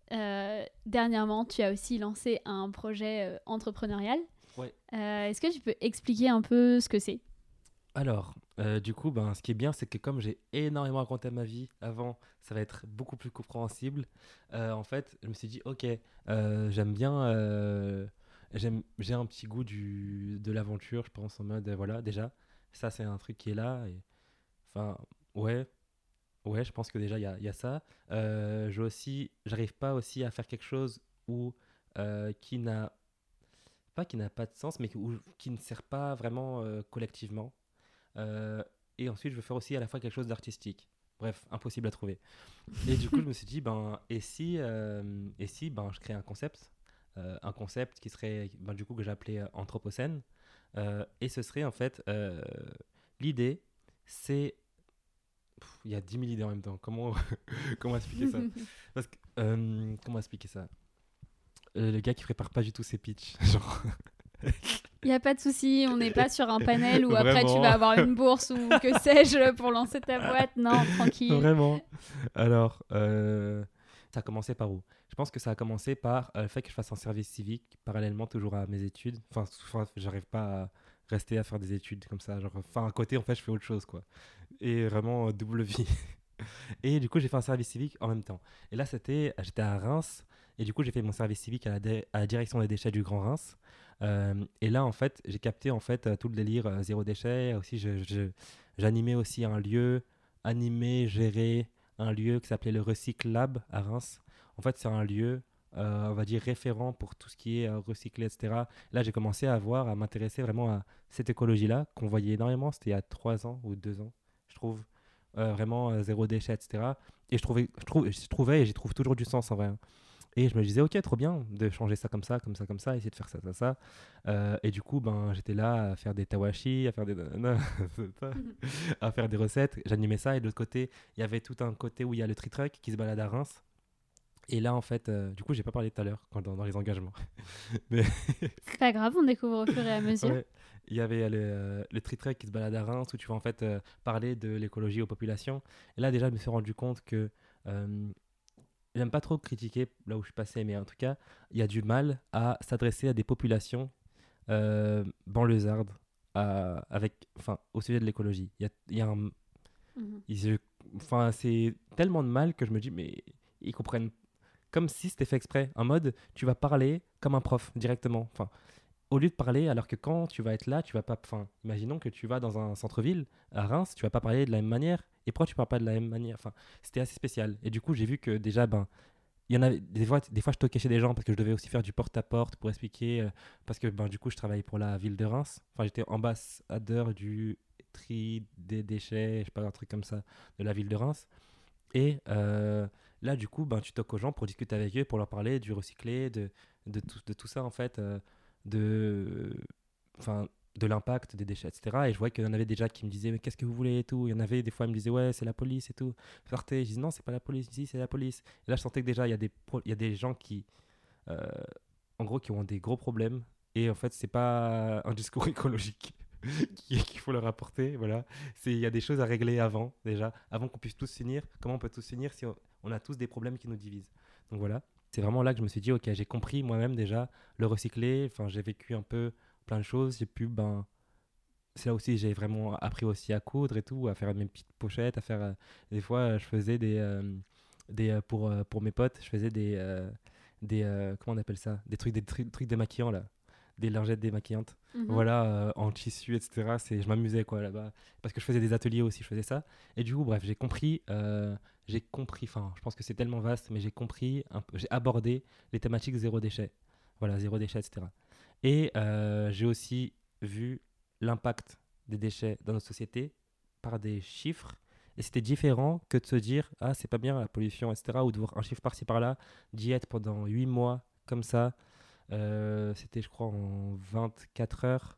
euh, dernièrement, tu as aussi lancé un projet euh, entrepreneurial. Ouais. Euh, est-ce que tu peux expliquer un peu ce que c'est ? Alors, euh, du coup, ben, ce qui est bien, c'est que comme j'ai énormément raconté ma vie avant, ça va être beaucoup plus compréhensible. Euh, en fait, je me suis dit, ok, euh, j'aime bien, euh, j'aime, j'ai un petit goût du, de l'aventure, je pense, en mode, euh, voilà, déjà, ça, c'est un truc qui est là. Et, enfin, ouais, ouais, je pense que déjà, il y a, y a ça. Euh, j'ai aussi, j'arrive pas aussi à faire quelque chose où, euh, qui n'a, pas qui n'a pas de sens, mais qui, où- qui ne sert pas vraiment euh, collectivement. Euh, et ensuite, je veux faire aussi à la fois quelque chose d'artistique. Bref, impossible à trouver. Et du coup, je me suis dit, ben, et si, euh, et si ben, je crée un concept, euh, un concept qui serait, ben, du coup, que j'ai appelé euh, Anthropocène. Euh, et ce serait, en fait, euh, l'idée, c'est... Pff, il y a dix mille idées en même temps. Comment, comment expliquer ça Parce que, euh, comment expliquer ça Euh, Le gars qui prépare pas du tout ses pitchs. Genre... Il n'y a pas de souci, on n'est pas sur un panel où après tu Vraiment. vas avoir une bourse ou que sais-je pour lancer ta boîte. Non, tranquille. Vraiment. Alors, euh, ça a commencé par où? Je pense que ça a commencé par euh, le fait que je fasse un service civique parallèlement toujours à mes études. Enfin, enfin, j'arrive pas à rester à faire des études comme ça. Genre, enfin, à côté, en fait, je fais autre chose, quoi. Et vraiment, euh, double vie. Et du coup, j'ai fait un service civique en même temps. Et là, c'était, j'étais à Reims. Et du coup, j'ai fait mon service civique à la, dé- à la direction des déchets du Grand Reims. Euh, et là, en fait, j'ai capté en fait euh, tout le délire euh, zéro déchet. Aussi, je, je- j'animais aussi un lieu, animé, géré un lieu qui s'appelait le Recycle Lab à Reims. En fait, c'est un lieu, euh, on va dire, référent pour tout ce qui est euh, recyclé, et cetera. Là, j'ai commencé à voir, à m'intéresser vraiment à cette écologie-là, qu'on voyait énormément. C'était il y a trois ans ou deux ans, je trouve. Euh, vraiment euh, zéro déchet, et cetera. Et je, trouvais, je, trouve, je trouvais et j'y trouve toujours du sens en vrai. Hein. Et je me disais, ok, trop bien de changer ça comme ça, comme ça, comme ça, essayer de faire ça, ça, ça. Euh, et du coup, ben, j'étais là à faire des tawashi, à faire des, à faire des recettes. J'animais ça. Et de l'autre côté, il y avait tout un côté où il y a le tree truck qui se balade à Reims. Et là, en fait, euh, du coup, j'ai pas parlé tout à l'heure quand, dans, dans les engagements. Mais C'est pas grave, on découvre au fur et à mesure. ouais, il y avait le, euh, le tree truck qui se balade à Reims où tu vas en fait euh, parler de l'écologie aux populations. Et là, déjà, je me suis rendu compte que euh, j'aime pas trop critiquer là où je suis passé, mais en tout cas, il y a du mal à s'adresser à des populations euh, banlieusardes à- avec, enfin, au sujet de l'écologie. Il y a, il y a un, Mhm. ils- enfin, c'est tellement de mal que je me dis, mais ils comprennent comme si c'était fait exprès. En mode, tu vas parler comme un prof directement. Enfin, au lieu de parler, alors que quand tu vas être là, tu vas pas. Enfin, imaginons que tu vas dans un centre-ville à Reims, tu vas pas parler de la même manière. Et pourquoi tu parles pas de la même manière? Enfin, c'était assez spécial. Et du coup, j'ai vu que déjà, ben, il y en avait des fois, des fois, je toquais chez des gens parce que je devais aussi faire du porte-à-porte pour expliquer. euh, parce que ben, du coup, je travaillais pour la ville de Reims. Enfin, j'étais ambassadeur du tri des déchets, je sais pas, un truc comme ça, de la ville de Reims. Et euh, là, du coup, ben, tu toques aux gens pour discuter avec eux, pour leur parler du recyclé, de, de, tout, de tout ça, en fait, euh, de, enfin, de l'impact des déchets, et cetera. Et je voyais qu'il y en avait déjà qui me disaient, mais qu'est-ce que vous voulez et tout. Il y en avait des fois, ils me disaient, ouais, c'est la police et tout. Sortez. Je disais, non, c'est pas la police ici, c'est la police. Et là, je sentais que déjà, il y a des, pro- il y a des gens qui, euh, en gros, qui ont des gros problèmes. Et en fait, c'est pas un discours écologique qui- qu'il faut leur apporter. Voilà. C'est, il y a des choses à régler avant, déjà, avant qu'on puisse tous s'unir. Comment on peut tous s'unir si on, on a tous des problèmes qui nous divisent? Donc voilà. C'est vraiment là que je me suis dit, ok, j'ai compris moi-même déjà le recycler. Enfin, j'ai vécu un peu plein de choses. J'ai pu, ben, c'est là aussi j'ai vraiment appris aussi à coudre et tout, à faire mes petites pochettes, à faire. euh, des fois, euh, je faisais des, euh, des euh, pour euh, pour mes potes, je faisais des euh, des euh, comment on appelle ça, des trucs des trucs, trucs démaquillants là, des lingettes démaquillantes. Mhm. Voilà, euh, en tissu, et cetera. C'est, je m'amusais quoi là-bas parce que je faisais des ateliers aussi, je faisais ça. Et du coup, bref, j'ai compris, euh, j'ai compris. Enfin, je pense que c'est tellement vaste, mais j'ai compris, un peu- j'ai abordé les thématiques zéro déchet. Voilà, zéro déchet, et cetera. Et euh, j'ai aussi vu l'impact des déchets dans notre société par des chiffres. Et c'était différent que de se dire, ah, c'est pas bien la pollution, et cetera. Ou de voir un chiffre par-ci par-là, d'y être pendant huit mois comme ça. Euh, c'était, je crois, en vingt-quatre heures.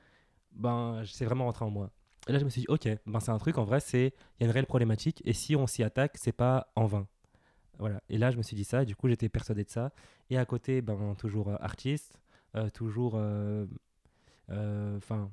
Ben, c'est vraiment rentré en moi. Et là, je me suis dit, ok, ben, c'est un truc, en vrai, c'est, il y a une réelle problématique. Et si on s'y attaque, c'est pas en vain. Voilà. Et là, je me suis dit ça. Et du coup, j'étais persuadé de ça. Et à côté, ben, toujours euh, artiste, euh, toujours. euh, euh, Enfin.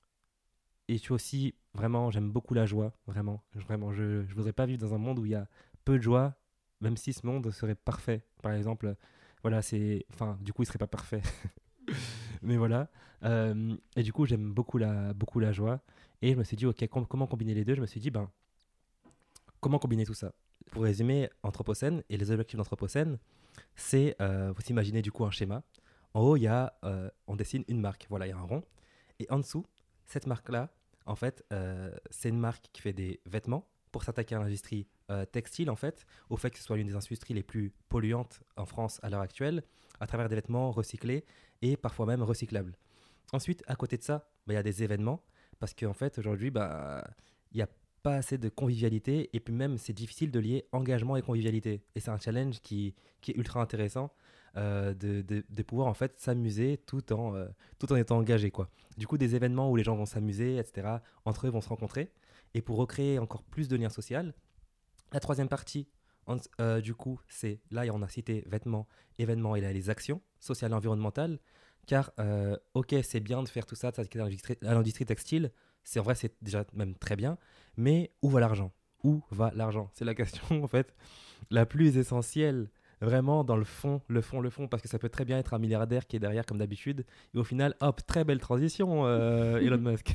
Et je suis aussi, vraiment, j'aime beaucoup la joie. Vraiment. Je- Vraiment, je ne voudrais pas vivre dans un monde où il y a peu de joie même si ce monde serait parfait, par exemple, voilà, c'est, enfin, du coup, il serait pas parfait. Mais voilà. Euh, et du coup, j'aime beaucoup la, beaucoup la joie. Et je me suis dit, ok, com- comment combiner les deux? Je me suis dit, ben, comment combiner tout ça? Pour résumer, Anthropocène et les objectifs d'Anthropocène, c'est, euh, vous imaginez du coup un schéma. En haut, il y a, euh, on dessine une marque. Voilà, il y a un rond. Et en dessous, cette marque-là, en fait, euh, c'est une marque qui fait des vêtements pour s'attaquer à l'industrie euh, textile, en fait, au fait que ce soit l'une des industries les plus polluantes en France à l'heure actuelle, à travers des vêtements recyclés et parfois même recyclables. Ensuite, à côté de ça, bah, il y a des événements, parce qu'en fait, aujourd'hui, bah, il n'y a pas assez de convivialité, et puis même, c'est difficile de lier engagement et convivialité. Et c'est un challenge qui, qui est ultra intéressant, euh, de, de, de pouvoir en fait s'amuser tout en, euh, tout en étant engagé, quoi. Du coup, des événements où les gens vont s'amuser, et cetera, entre eux vont se rencontrer, et pour recréer encore plus de liens sociaux. La troisième partie, en- euh, du coup, c'est, là, on a cité vêtements, événements, et là, les actions sociales et environnementales, car, euh, ok, c'est bien de faire tout ça, de s'attaquer à l'industrie à l'industrie textile, c'est en vrai, c'est déjà même très bien, mais où va l'argent? Où va l'argent? C'est la question, en fait, la plus essentielle, vraiment dans le fond, le fond, le fond, parce que ça peut très bien être un milliardaire qui est derrière comme d'habitude, et au final, hop, très belle transition, euh, Elon Musk.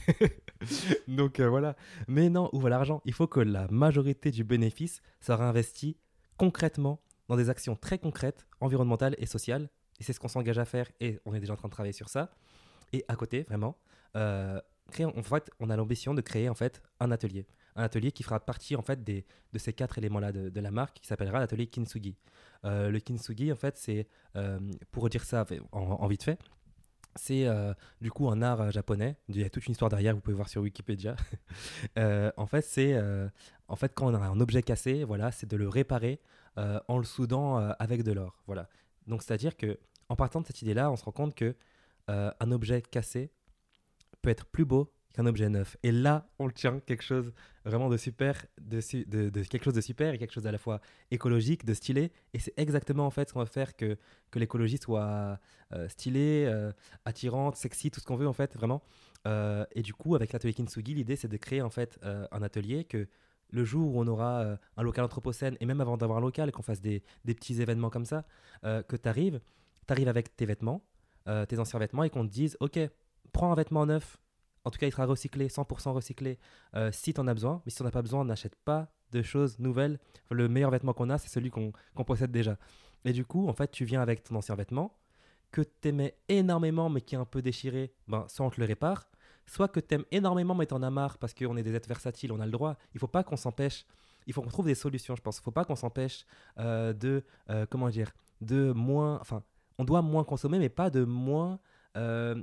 Donc euh, voilà. Mais non, où va l'argent? Il faut que la majorité du bénéfice soit réinvesti concrètement dans des actions très concrètes, environnementales et sociales. Et c'est ce qu'on s'engage à faire, et on est déjà en train de travailler sur ça. Et à côté, vraiment, euh, créer, en fait, on a l'ambition de créer en fait un atelier. Un atelier qui fera partie en fait des, de ces quatre éléments-là de, de la marque, qui s'appellera l'atelier Kintsugi. Euh, le Kintsugi, en fait, c'est, euh, pour dire ça en, en vite fait, c'est euh, du coup un art euh, japonais. Il y a toute une histoire derrière, vous pouvez voir sur Wikipédia. Euh, en fait, c'est euh, en fait quand on a un objet cassé, voilà, c'est de le réparer euh, en le soudant euh, avec de l'or. Voilà. Donc c'est-à-dire que en partant de cette idée-là, on se rend compte que euh, un objet cassé peut être plus beau qu'un objet neuf. Et là, on tient quelque chose vraiment de super, de, su- de, de quelque chose de super et quelque chose à la fois écologique, de stylé. Et c'est exactement en fait ce qu'on va faire que, que l'écologie soit euh, stylée, euh, attirante, sexy, tout ce qu'on veut en fait, vraiment. Euh, et du coup, avec l'atelier Kintsugi, l'idée c'est de créer en fait euh, un atelier que le jour où on aura euh, un local anthropocène, et même avant d'avoir un local, qu'on fasse des, des petits événements comme ça, euh, que tu arrives, tu arrives avec tes vêtements, euh, tes anciens vêtements, et qu'on te dise, ok, prends un vêtement neuf, en tout cas il sera recyclé, cent pour cent recyclé, euh, si tu en as besoin, mais si tu n'en as pas besoin, n'achète pas de choses nouvelles. Le meilleur vêtement qu'on a, c'est celui qu'on qu'on possède déjà. Et du coup, en fait, tu viens avec ton ancien vêtement, que tu aimais énormément, mais qui est un peu déchiré, ben, soit on te le répare, soit que tu aimes énormément, mais tu en as marre, parce qu'on est des êtres versatiles, on a le droit. Il ne faut pas qu'on s'empêche, il faut qu'on trouve des solutions, je pense. Il ne faut pas qu'on s'empêche euh, de, euh, comment dire, de moins, enfin, on doit moins consommer, mais pas de moins, euh,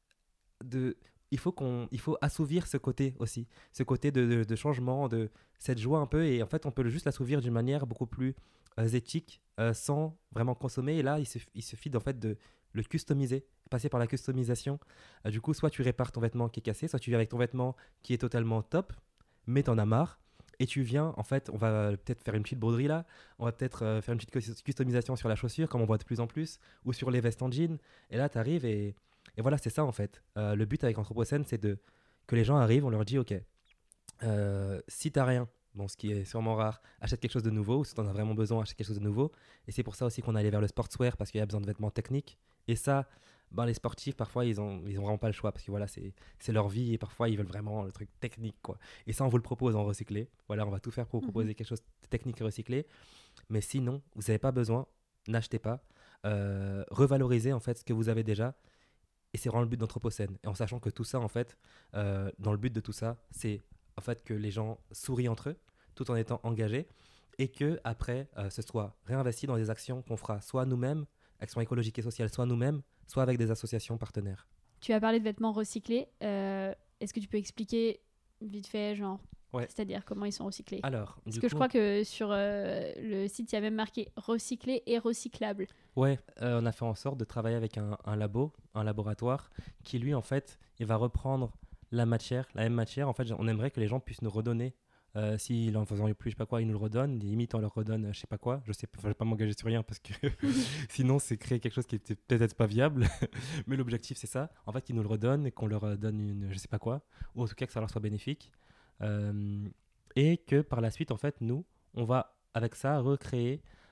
de, il faut qu'on, il faut assouvir ce côté aussi, ce côté de, de, de changement, de cette joie un peu, et en fait, on peut juste l'assouvir d'une manière beaucoup plus euh, éthique, euh, sans vraiment consommer. Et là, il suffit, il suffit en fait de le customiser, passer par la customisation. Euh, du coup, soit tu répares ton vêtement qui est cassé, soit tu viens avec ton vêtement qui est totalement top, mais t'en as marre. Et tu viens, en fait, on va peut-être faire une petite broderie là, on va peut-être euh, faire une petite customisation sur la chaussure, comme on voit de plus en plus, ou sur les vestes en jean. Et là, tu arrives et, et voilà, c'est ça en fait. Euh, le but avec Anthropocène, c'est de, que les gens arrivent, on leur dit, ok, euh, si t'as rien, bon, ce qui est sûrement rare, achète quelque chose de nouveau, ou si t'en as vraiment besoin, achète quelque chose de nouveau. Et c'est pour ça aussi qu'on est allé vers le sportswear, parce qu'il y a besoin de vêtements techniques. Et ça, ben, les sportifs, parfois, ils ont, ils ont vraiment pas le choix, parce que voilà, c'est, c'est leur vie, et parfois, ils veulent vraiment le truc technique, quoi. Et ça, on vous le propose en recyclé. Voilà, on va tout faire pour vous proposer quelque chose de technique et recyclé. Mais sinon, vous n'avez pas besoin, n'achetez pas. Euh, revalorisez, en fait, ce que vous avez déjà. Et c'est vraiment le but d'Anthropocène. Et en sachant que tout ça, en fait, euh, dans le but de tout ça, c'est en fait que les gens sourient entre eux, tout en étant engagés, et que après, euh, ce soit réinvesti dans des actions qu'on fera soit nous-mêmes, actions écologiques et sociales, soit nous-mêmes, soit avec des associations partenaires. Tu as parlé de vêtements recyclés. Euh, est-ce que tu peux expliquer vite fait, genre, ouais. C'est-à-dire comment ils sont recyclés? Alors, Parce du que coup... je crois que sur euh, le site, il y a même marqué recyclé et recyclable. Ouais, euh, on a fait en sorte de travailler avec un, un labo, un laboratoire, qui lui, en fait, il va reprendre la matière, la même matière. En fait, on aimerait que les gens puissent nous redonner. Euh, S'ils en faisant plus, je sais pas quoi, ils nous le redonnent. Limite, on leur redonne, je sais pas quoi. Je sais, enfin, je vais pas m'engager sur rien parce que sinon, c'est créer quelque chose qui était peut-être pas viable. Mais l'objectif, c'est ça. En fait, qu'ils nous le redonnent et qu'on leur donne une, je sais pas quoi, ou en tout cas que ça leur soit bénéfique. Euh, et que par la suite, en fait, nous, on va avec ça recréer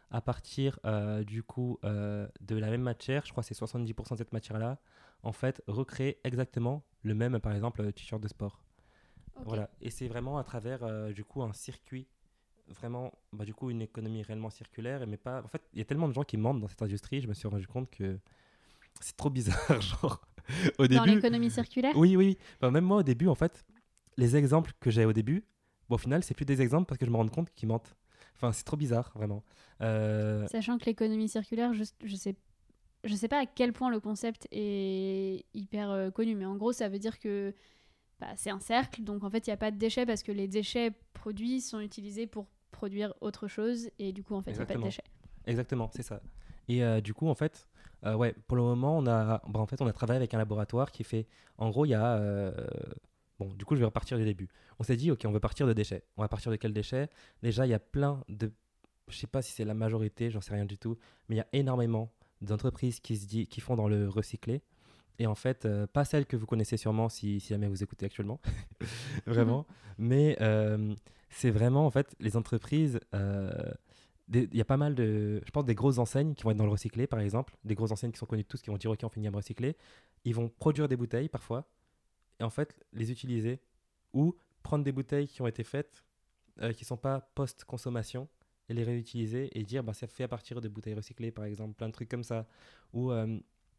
à partir euh, du coup euh, de la même matière, je crois que c'est soixante-dix pour cent de cette matière-là, en fait, recréer exactement le même, par exemple, euh, t-shirt de sport. Okay. Voilà. Et c'est vraiment à travers euh, du coup un circuit, vraiment, bah, du coup une économie réellement circulaire, mais pas. En fait, il y a tellement de gens qui mentent dans cette industrie, je me suis rendu compte que c'est trop bizarre, genre. Au début. Dans l'économie circulaire. Oui, oui. Enfin, même moi, au début, en fait, les exemples que j'ai au début, bon, au final, c'est plus des exemples parce que je me rends compte qu'ils mentent. Enfin, c'est trop bizarre, vraiment. Euh... Sachant que l'économie circulaire, je, je sais, je sais pas à quel point le concept est hyper euh, connu, mais en gros, ça veut dire que bah, c'est un cercle, donc en fait, il n'y a pas de déchets parce que les déchets produits sont utilisés pour produire autre chose, et du coup, en fait, il n'y a pas de déchets. Exactement, c'est ça. Et euh, du coup, en fait, euh, ouais, pour le moment, on a, bah, en fait, on a travaillé avec un laboratoire qui fait, en gros, il y a, euh, bon, du coup, je vais repartir du début. On s'est dit, ok, on veut partir de déchets. On va partir de quels déchets? Déjà, il y a plein de, je sais pas si c'est la majorité, j'en sais rien du tout, mais il y a énormément d'entreprises qui se dit, qui font dans le recyclé. Et en fait, euh, pas celles que vous connaissez sûrement si, si jamais vous écoutez actuellement, vraiment, mais euh, c'est vraiment, en fait, les entreprises. Euh, Il y a pas mal de, je pense, des grosses enseignes qui vont être dans le recyclé, par exemple. Des grosses enseignes qui sont connues de tous, qui vont dire, OK, on finit à me recycler. Ils vont produire des bouteilles, parfois, et en fait, les utiliser. Ou prendre des bouteilles qui ont été faites, euh, qui ne sont pas post-consommation, et les réutiliser, et dire, bah, c'est fait à partir de bouteilles recyclées, par exemple. Plein de trucs comme ça. Ou, euh,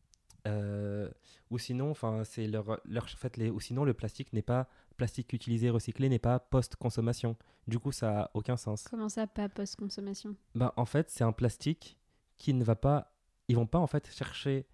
euh, ou sinon, c'est leur, leur, en fait, les, ou sinon, le plastique n'est pas... plastique utilisé, recyclé n'est pas post-consommation. Du coup, ça n'a aucun sens. Comment ça, pas post-consommation? Bah, en fait, c'est un plastique qui ne va pas... Ils vont pas, en fait, chercher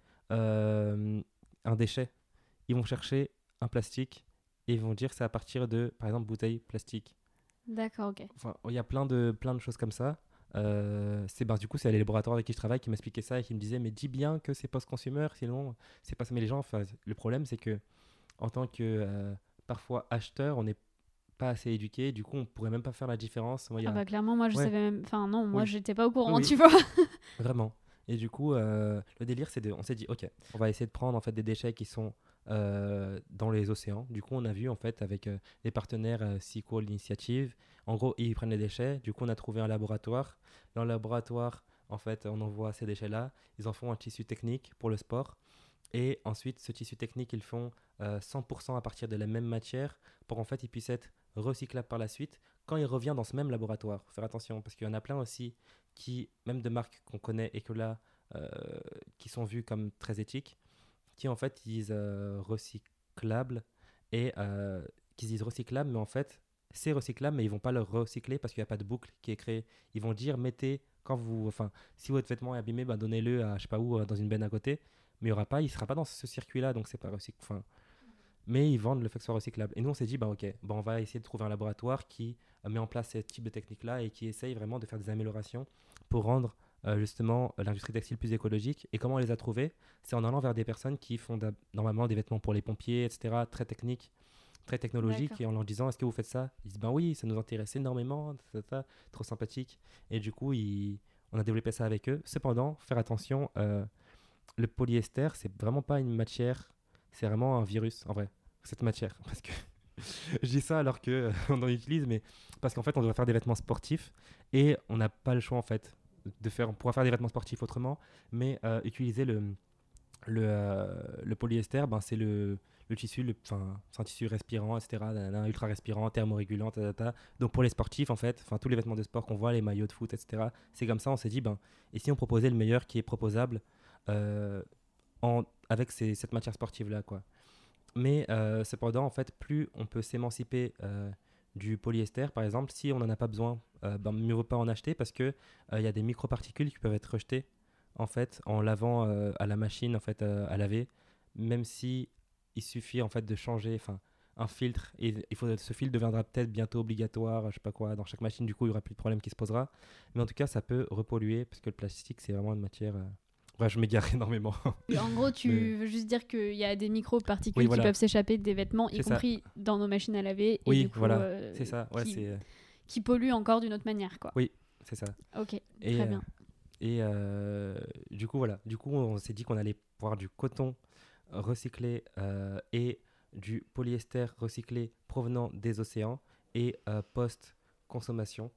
euh, un déchet. Ils vont chercher un plastique et ils vont dire que c'est à partir de, par exemple, bouteilles plastiques. D'accord, ok. Enfin, il y a plein de, plein de choses comme ça. Euh, c'est, bah, du coup, c'est les laboratoires avec qui je travaille qui m'expliquaient ça et qui me disaient, mais dis bien que c'est post-consumer, sinon, c'est pas ça. Mais les gens, enfin, le problème, c'est que en tant que... Euh, parfois acheteur, on n'est pas assez éduqué, du coup on pourrait même pas faire la différence. Moi, y a... Ah bah clairement, moi je ouais. savais même, enfin non, moi oui. j'étais pas au courant, oui, tu oui. vois. Vraiment. Et du coup, euh, le délire, c'est de, on s'est dit, ok, on va essayer de prendre en fait des déchets qui sont euh, dans les océans. Du coup, on a vu en fait avec euh, les partenaires euh, Sequoia Initiative, en gros, ils prennent les déchets. Du coup, on a trouvé un laboratoire. Dans le laboratoire, en fait, on envoie ces déchets-là. Ils en font un tissu technique pour le sport. Et ensuite, ce tissu technique, ils font euh, cent pour cent à partir de la même matière pour en fait, il puisse être recyclable par la suite quand il revient dans ce même laboratoire. Faut faire attention parce qu'il y en a plein aussi qui, même de marques qu'on connaît et que là, euh, qui sont vues comme très éthiques, qui en fait disent euh, recyclable et euh, qui disent recyclable, mais en fait, c'est recyclable, mais ils vont pas le recycler parce qu'il n'y a pas de boucle qui est créée. Ils vont dire, mettez, quand vous, enfin, si votre vêtement est abîmé, ben, donnez-le à, je sais pas où, dans une benne à côté. Mais il y aura pas, il sera pas dans ce circuit-là, donc c'est pas recyclable. Enfin, mais ils vendent le fait que ce soit recyclable. Et nous, on s'est dit, bah ok, bah, on va essayer de trouver un laboratoire qui euh, met en place ce type de technique-là et qui essaye vraiment de faire des améliorations pour rendre euh, justement l'industrie textile plus écologique. Et comment on les a trouvés? C'est en allant vers des personnes qui font normalement des vêtements pour les pompiers, et cetera, très techniques, très technologiques, D'accord. Et en leur disant, est-ce que vous faites ça? Ils disent, ben oui, ça nous intéresse énormément, tata, tata, trop sympathique. Et du coup, ils... on a développé ça avec eux. Cependant, faire attention... Euh, le polyester, c'est vraiment pas une matière, c'est vraiment un virus en vrai, cette matière. Parce que je dis ça alors qu'on euh, en utilise, mais parce qu'en fait, on doit faire des vêtements sportifs et on n'a pas le choix en fait de faire. On pourra faire des vêtements sportifs autrement, mais euh, utiliser le, le, euh, le polyester, ben, c'est le, le tissu, le, c'est un tissu respirant, et cetera, ultra respirant, thermorégulant, tata. Donc pour les sportifs, en fait, tous les vêtements de sport qu'on voit, les maillots de foot, et cetera, c'est comme ça, on s'est dit, ben, et si on proposait le meilleur qui est proposable Euh, en, avec ces, cette matière sportive là quoi. Mais euh, cependant en fait plus on peut s'émanciper euh, du polyester par exemple, si on n'en a pas besoin euh, ben, mieux vaut pas en acheter parce que il euh, y a des microparticules qui peuvent être rejetées en fait en lavant euh, à la machine en fait euh, à laver, même si il suffit en fait de changer enfin un filtre et il faut, ce filtre deviendra peut-être bientôt obligatoire, je sais pas quoi, dans chaque machine, du coup il y aura plus de problème qui se posera, mais en tout cas ça peut repolluer parce que le plastique c'est vraiment une matière euh, Ouais, je m'égare énormément. En gros, tu mais... veux juste dire qu'il y a des micro-particules oui, voilà. qui peuvent s'échapper des vêtements, y c'est compris ça. Dans nos machines à laver. Oui, et du coup, voilà, euh, c'est ça. Ouais, qui, c'est... qui polluent encore d'une autre manière, quoi. Oui, c'est ça. Ok, et, très bien. Euh, et euh, du coup, voilà. Du coup, on s'est dit qu'on allait voir du coton recyclé euh, et du polyester recyclé provenant des océans et euh, post-consommation.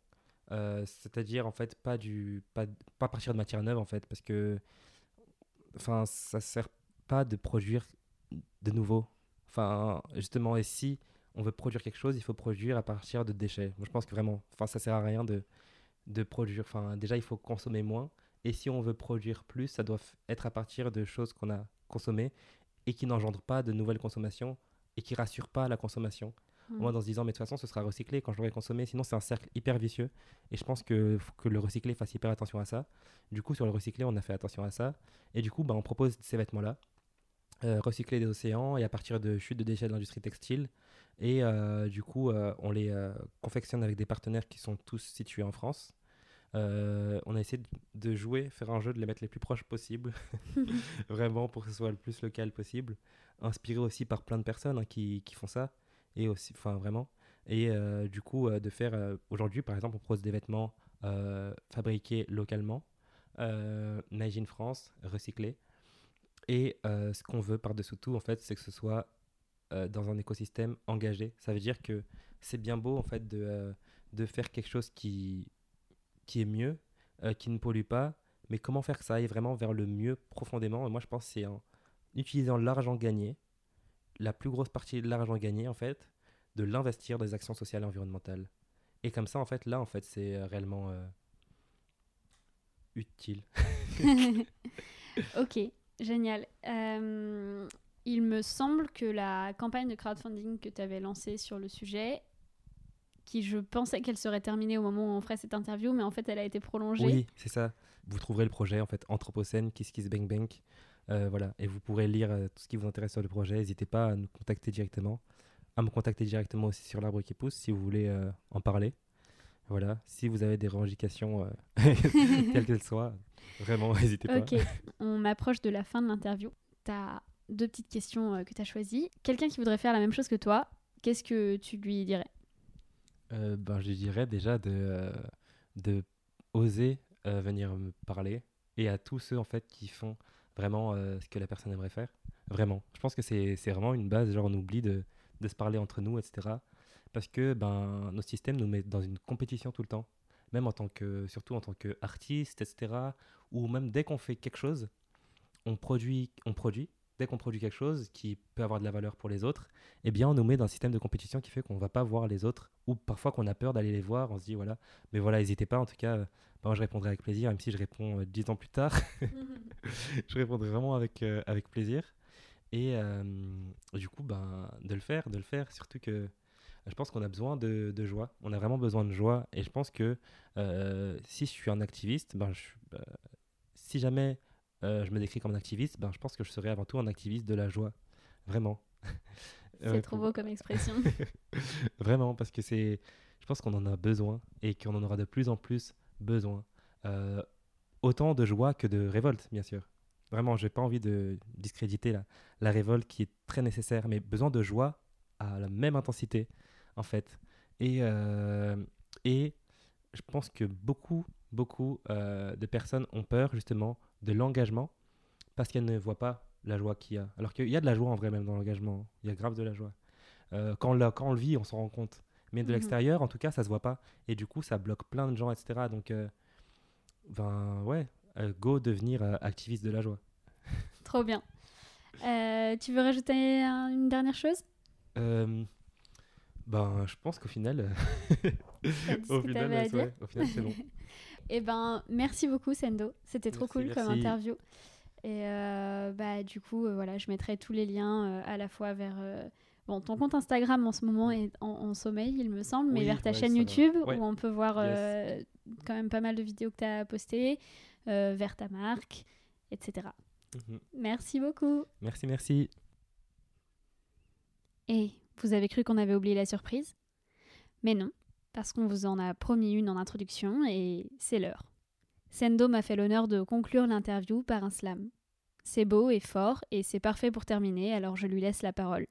Euh, c'est-à-dire, en fait, pas, du, pas, pas partir de matière neuve, en fait, parce que enfin, ça sert pas de produire de nouveau. Enfin, justement, et si on veut produire quelque chose, il faut produire à partir de déchets. Moi, je pense que vraiment, enfin, ça sert à rien de, de produire. Enfin, déjà, il faut consommer moins. Et si on veut produire plus, ça doit f- être à partir de choses qu'on a consommées et qui n'engendrent pas de nouvelles consommations et qui rassurent pas la consommation. Mm. Au moins, dans se disant, mais de toute façon, ce sera recyclé quand je l'aurai consommé. Sinon, c'est un cercle hyper vicieux. Et je pense qu'il faut que le recyclé fasse hyper attention à ça. Du coup, sur le recyclé, on a fait attention à ça. Et du coup, bah, on propose ces vêtements-là, euh, recyclés des océans et à partir de chutes de déchets de l'industrie textile. Et euh, du coup, euh, on les euh, confectionne avec des partenaires qui sont tous situés en France. Euh, on a essayé de, de jouer, faire un jeu, de les mettre les plus proches possible, vraiment pour que ce soit le plus local possible. Inspiré aussi par plein de personnes hein, qui, qui font ça, et aussi, enfin vraiment. Et euh, du coup, euh, de faire euh, aujourd'hui, par exemple, on propose des vêtements euh, fabriqués localement, euh, made in France, recyclés. Et euh, ce qu'on veut par-dessous tout, en fait, c'est que ce soit euh, dans un écosystème engagé. Ça veut dire que c'est bien beau, en fait, de, euh, de faire quelque chose qui, qui est mieux, euh, qui ne pollue pas, mais comment faire que ça aille vraiment vers le mieux profondément. Et moi, je pense que c'est en utilisant l'argent gagné, la plus grosse partie de l'argent gagné, en fait, de l'investir dans des actions sociales et environnementales. Et comme ça, en fait, là, en fait, c'est euh, réellement euh, utile. Ok, génial. Euh, il me semble que la campagne de crowdfunding que tu avais lancée sur le sujet, qui je pensais qu'elle serait terminée au moment où on ferait cette interview, mais en fait elle a été prolongée. Oui, c'est ça. Vous trouverez le projet en fait Anthropocène, Kiss Kiss Bang Bang, euh, voilà. Et vous pourrez lire euh, tout ce qui vous intéresse sur le projet. N'hésitez pas à nous contacter directement, à me contacter directement aussi sur l'arbre qui pousse si vous voulez euh, en parler. Voilà. Si vous avez des revendications, euh, quelles qu'elles soient, vraiment n'hésitez pas. Ok, on m'approche de la fin de l'interview. Tu as deux petites questions euh, que tu as choisies. Quelqu'un qui voudrait faire la même chose que toi, qu'est-ce que tu lui dirais? Euh, ben, je dirais déjà de, euh, de oser euh, venir me parler et à tous ceux en fait qui font vraiment euh, ce que la personne aimerait faire. Vraiment. Je pense que c'est, c'est vraiment une base, genre on oublie de, de se parler entre nous, et cetera. Parce que ben, nos systèmes nous mettent dans une compétition tout le temps. Même en tant que, surtout en tant qu'artiste, et cetera. Ou même dès qu'on fait quelque chose, on produit, on produit. Dès qu'on produit quelque chose qui peut avoir de la valeur pour les autres, eh bien on nous met dans un système de compétition qui fait qu'on ne va pas voir les autres, ou parfois qu'on a peur d'aller les voir, on se dit voilà, mais voilà, n'hésitez pas, en tout cas, euh, ben, moi je répondrai avec plaisir, même si je réponds euh, dix ans plus tard, je répondrai vraiment avec, euh, avec plaisir, et euh, du coup, ben, de le faire, de le faire, surtout que je pense qu'on a besoin de, de joie, on a vraiment besoin de joie, et je pense que euh, si je suis un activiste, ben, je, euh, si jamais Euh, je me décris comme un activiste, ben, je pense que je serais avant tout un activiste de la joie. Vraiment. C'est Euh, trop pour- beau comme expression. Vraiment, parce que c'est, je pense qu'on en a besoin et qu'on en aura de plus en plus besoin. Euh, autant de joie que de révolte, bien sûr. Vraiment, j'ai pas envie de discréditer la, la révolte qui est très nécessaire, mais besoin de joie à la même intensité, en fait. Et, euh, et je pense que beaucoup, beaucoup euh, de personnes ont peur, justement, de l'engagement parce qu'elles ne voient pas la joie qu'il y a. Alors qu'il y a de la joie en vrai, même dans l'engagement. Il y a grave de la joie. Euh, quand, on l'a- quand on le vit, on s'en rend compte. Mais de Mhm. l'extérieur, en tout cas, ça se voit pas. Et du coup, ça bloque plein de gens, et cetera. Donc, euh, ben ouais, euh, go devenir euh, activiste de la joie. Trop bien. Euh, tu veux rajouter un- une dernière chose? Euh, ben, je pense qu'au final, euh, T'as dit ce au que final, t'avais à ouais, dire ouais, au final, c'est bon. Eh ben, merci beaucoup Sendo. C'était trop Merci, cool comme merci. interview. Et euh, bah du coup, euh, voilà, je mettrai tous les liens euh, à la fois vers euh, bon ton compte Instagram en ce moment est en, en sommeil, il me semble, mais Oui, vers ta ouais, chaîne ça va. YouTube Ouais. où on peut voir Yes. euh, quand même pas mal de vidéos que tu as postées, euh, vers ta marque, et cetera. Mhm. Merci beaucoup. Merci, merci. Et vous avez cru qu'on avait oublié la surprise? Mais non, parce qu'on vous en a promis une en introduction et c'est l'heure. Sendo m'a fait l'honneur de conclure l'interview par un slam. C'est beau et fort et c'est parfait pour terminer, alors je lui laisse la parole.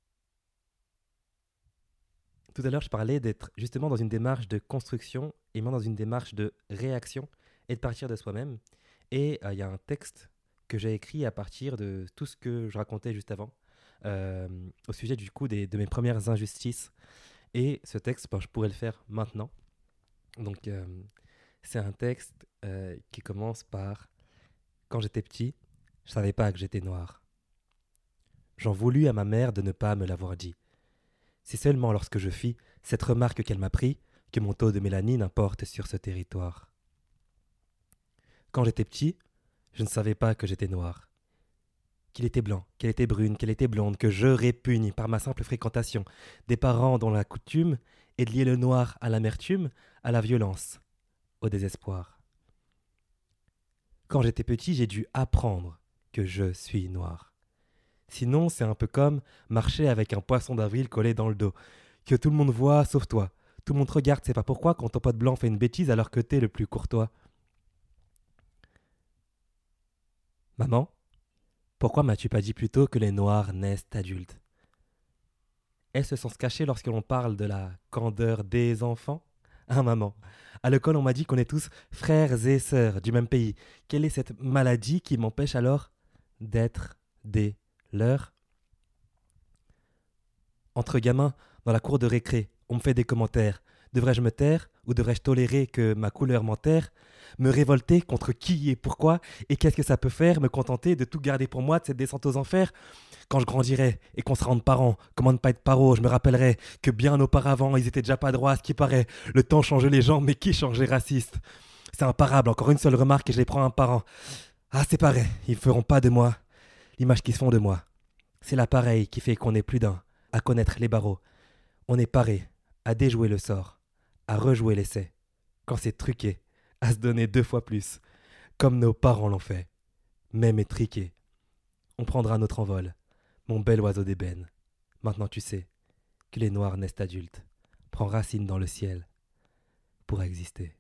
Tout à l'heure, je parlais d'être justement dans une démarche de construction et moins dans une démarche de réaction et de partir de soi-même. Et il euh, y a un texte que j'ai écrit à partir de tout ce que je racontais juste avant, euh, au sujet du coup des, de mes premières injustices. Et ce texte, ben, je pourrais le faire maintenant. Donc, euh, c'est un texte euh, qui commence par « Quand j'étais petit, je savais pas que j'étais noir. J'en voulus à ma mère de ne pas me l'avoir dit. C'est seulement lorsque je fis cette remarque qu'elle m'a pris que mon taux de mélanine importe sur ce territoire. Quand j'étais petit, je ne savais pas que j'étais noir. Qu'il était blanc, qu'elle était brune, qu'elle était blonde, que je répugne par ma simple fréquentation des parents dont la coutume est de lier le noir à l'amertume, à la violence, au désespoir. Quand j'étais petit, j'ai dû apprendre que je suis noir. Sinon, c'est un peu comme marcher avec un poisson d'avril collé dans le dos, que tout le monde voit sauf toi. Tout le monde te regarde, c'est pas pourquoi quand ton pote blanc fait une bêtise alors que t'es le plus courtois. Maman, pourquoi m'as-tu pas dit plus tôt que les noirs naissent adultes? Est-ce sans se cacher lorsque l'on parle de la candeur des enfants? Ah maman, à l'école on m'a dit qu'on est tous frères et sœurs du même pays. Quelle est cette maladie qui m'empêche alors d'être des leurs? Entre gamins, dans la cour de récré, on me fait des commentaires. Devrais-je me taire ou devrais-je tolérer que ma couleur m'enterre? Me révolter contre qui et pourquoi? Et qu'est-ce que ça peut faire? Me contenter de tout garder pour moi de cette descente aux enfers? Quand je grandirai et qu'on sera de parents, comment ne pas être paro? Je me rappellerai que bien auparavant, ils étaient déjà pas droits, ce qui paraît. Le temps changeait les gens, mais qui changeait raciste? C'est imparable, encore une seule remarque et je les prends un par un. Ah, c'est pareil, ils ne feront pas de moi l'image qu'ils se font de moi. C'est l'appareil qui fait qu'on est plus d'un, à connaître les barreaux. On est paré à déjouer le sort, à rejouer l'essai. Quand c'est truqué, à se donner deux fois plus, comme nos parents l'ont fait, même étriqué. On prendra notre envol, mon bel oiseau d'ébène. Maintenant tu sais que les noirs naissent adultes, prends racine dans le ciel pour exister.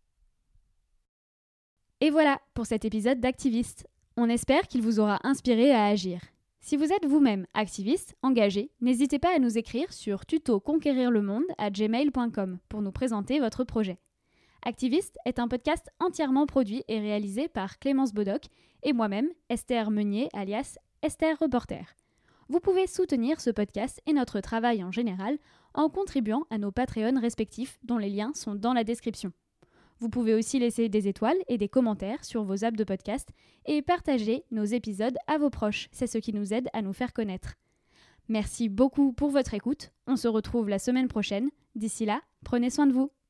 Et voilà pour cet épisode d'Activiste. On espère qu'il vous aura inspiré à agir. Si vous êtes vous-même activiste, engagé, n'hésitez pas à nous écrire sur tuto conquérir le monde à gmail point com pour nous présenter votre projet. Activiste est un podcast entièrement produit et réalisé par Clémence Bodoc et moi-même, Esther Meunier, alias Esther Reporter. Vous pouvez soutenir ce podcast et notre travail en général en contribuant à nos Patreons respectifs dont les liens sont dans la description. Vous pouvez aussi laisser des étoiles et des commentaires sur vos apps de podcast et partager nos épisodes à vos proches. C'est ce qui nous aide à nous faire connaître. Merci beaucoup pour votre écoute. On se retrouve la semaine prochaine. D'ici là, prenez soin de vous.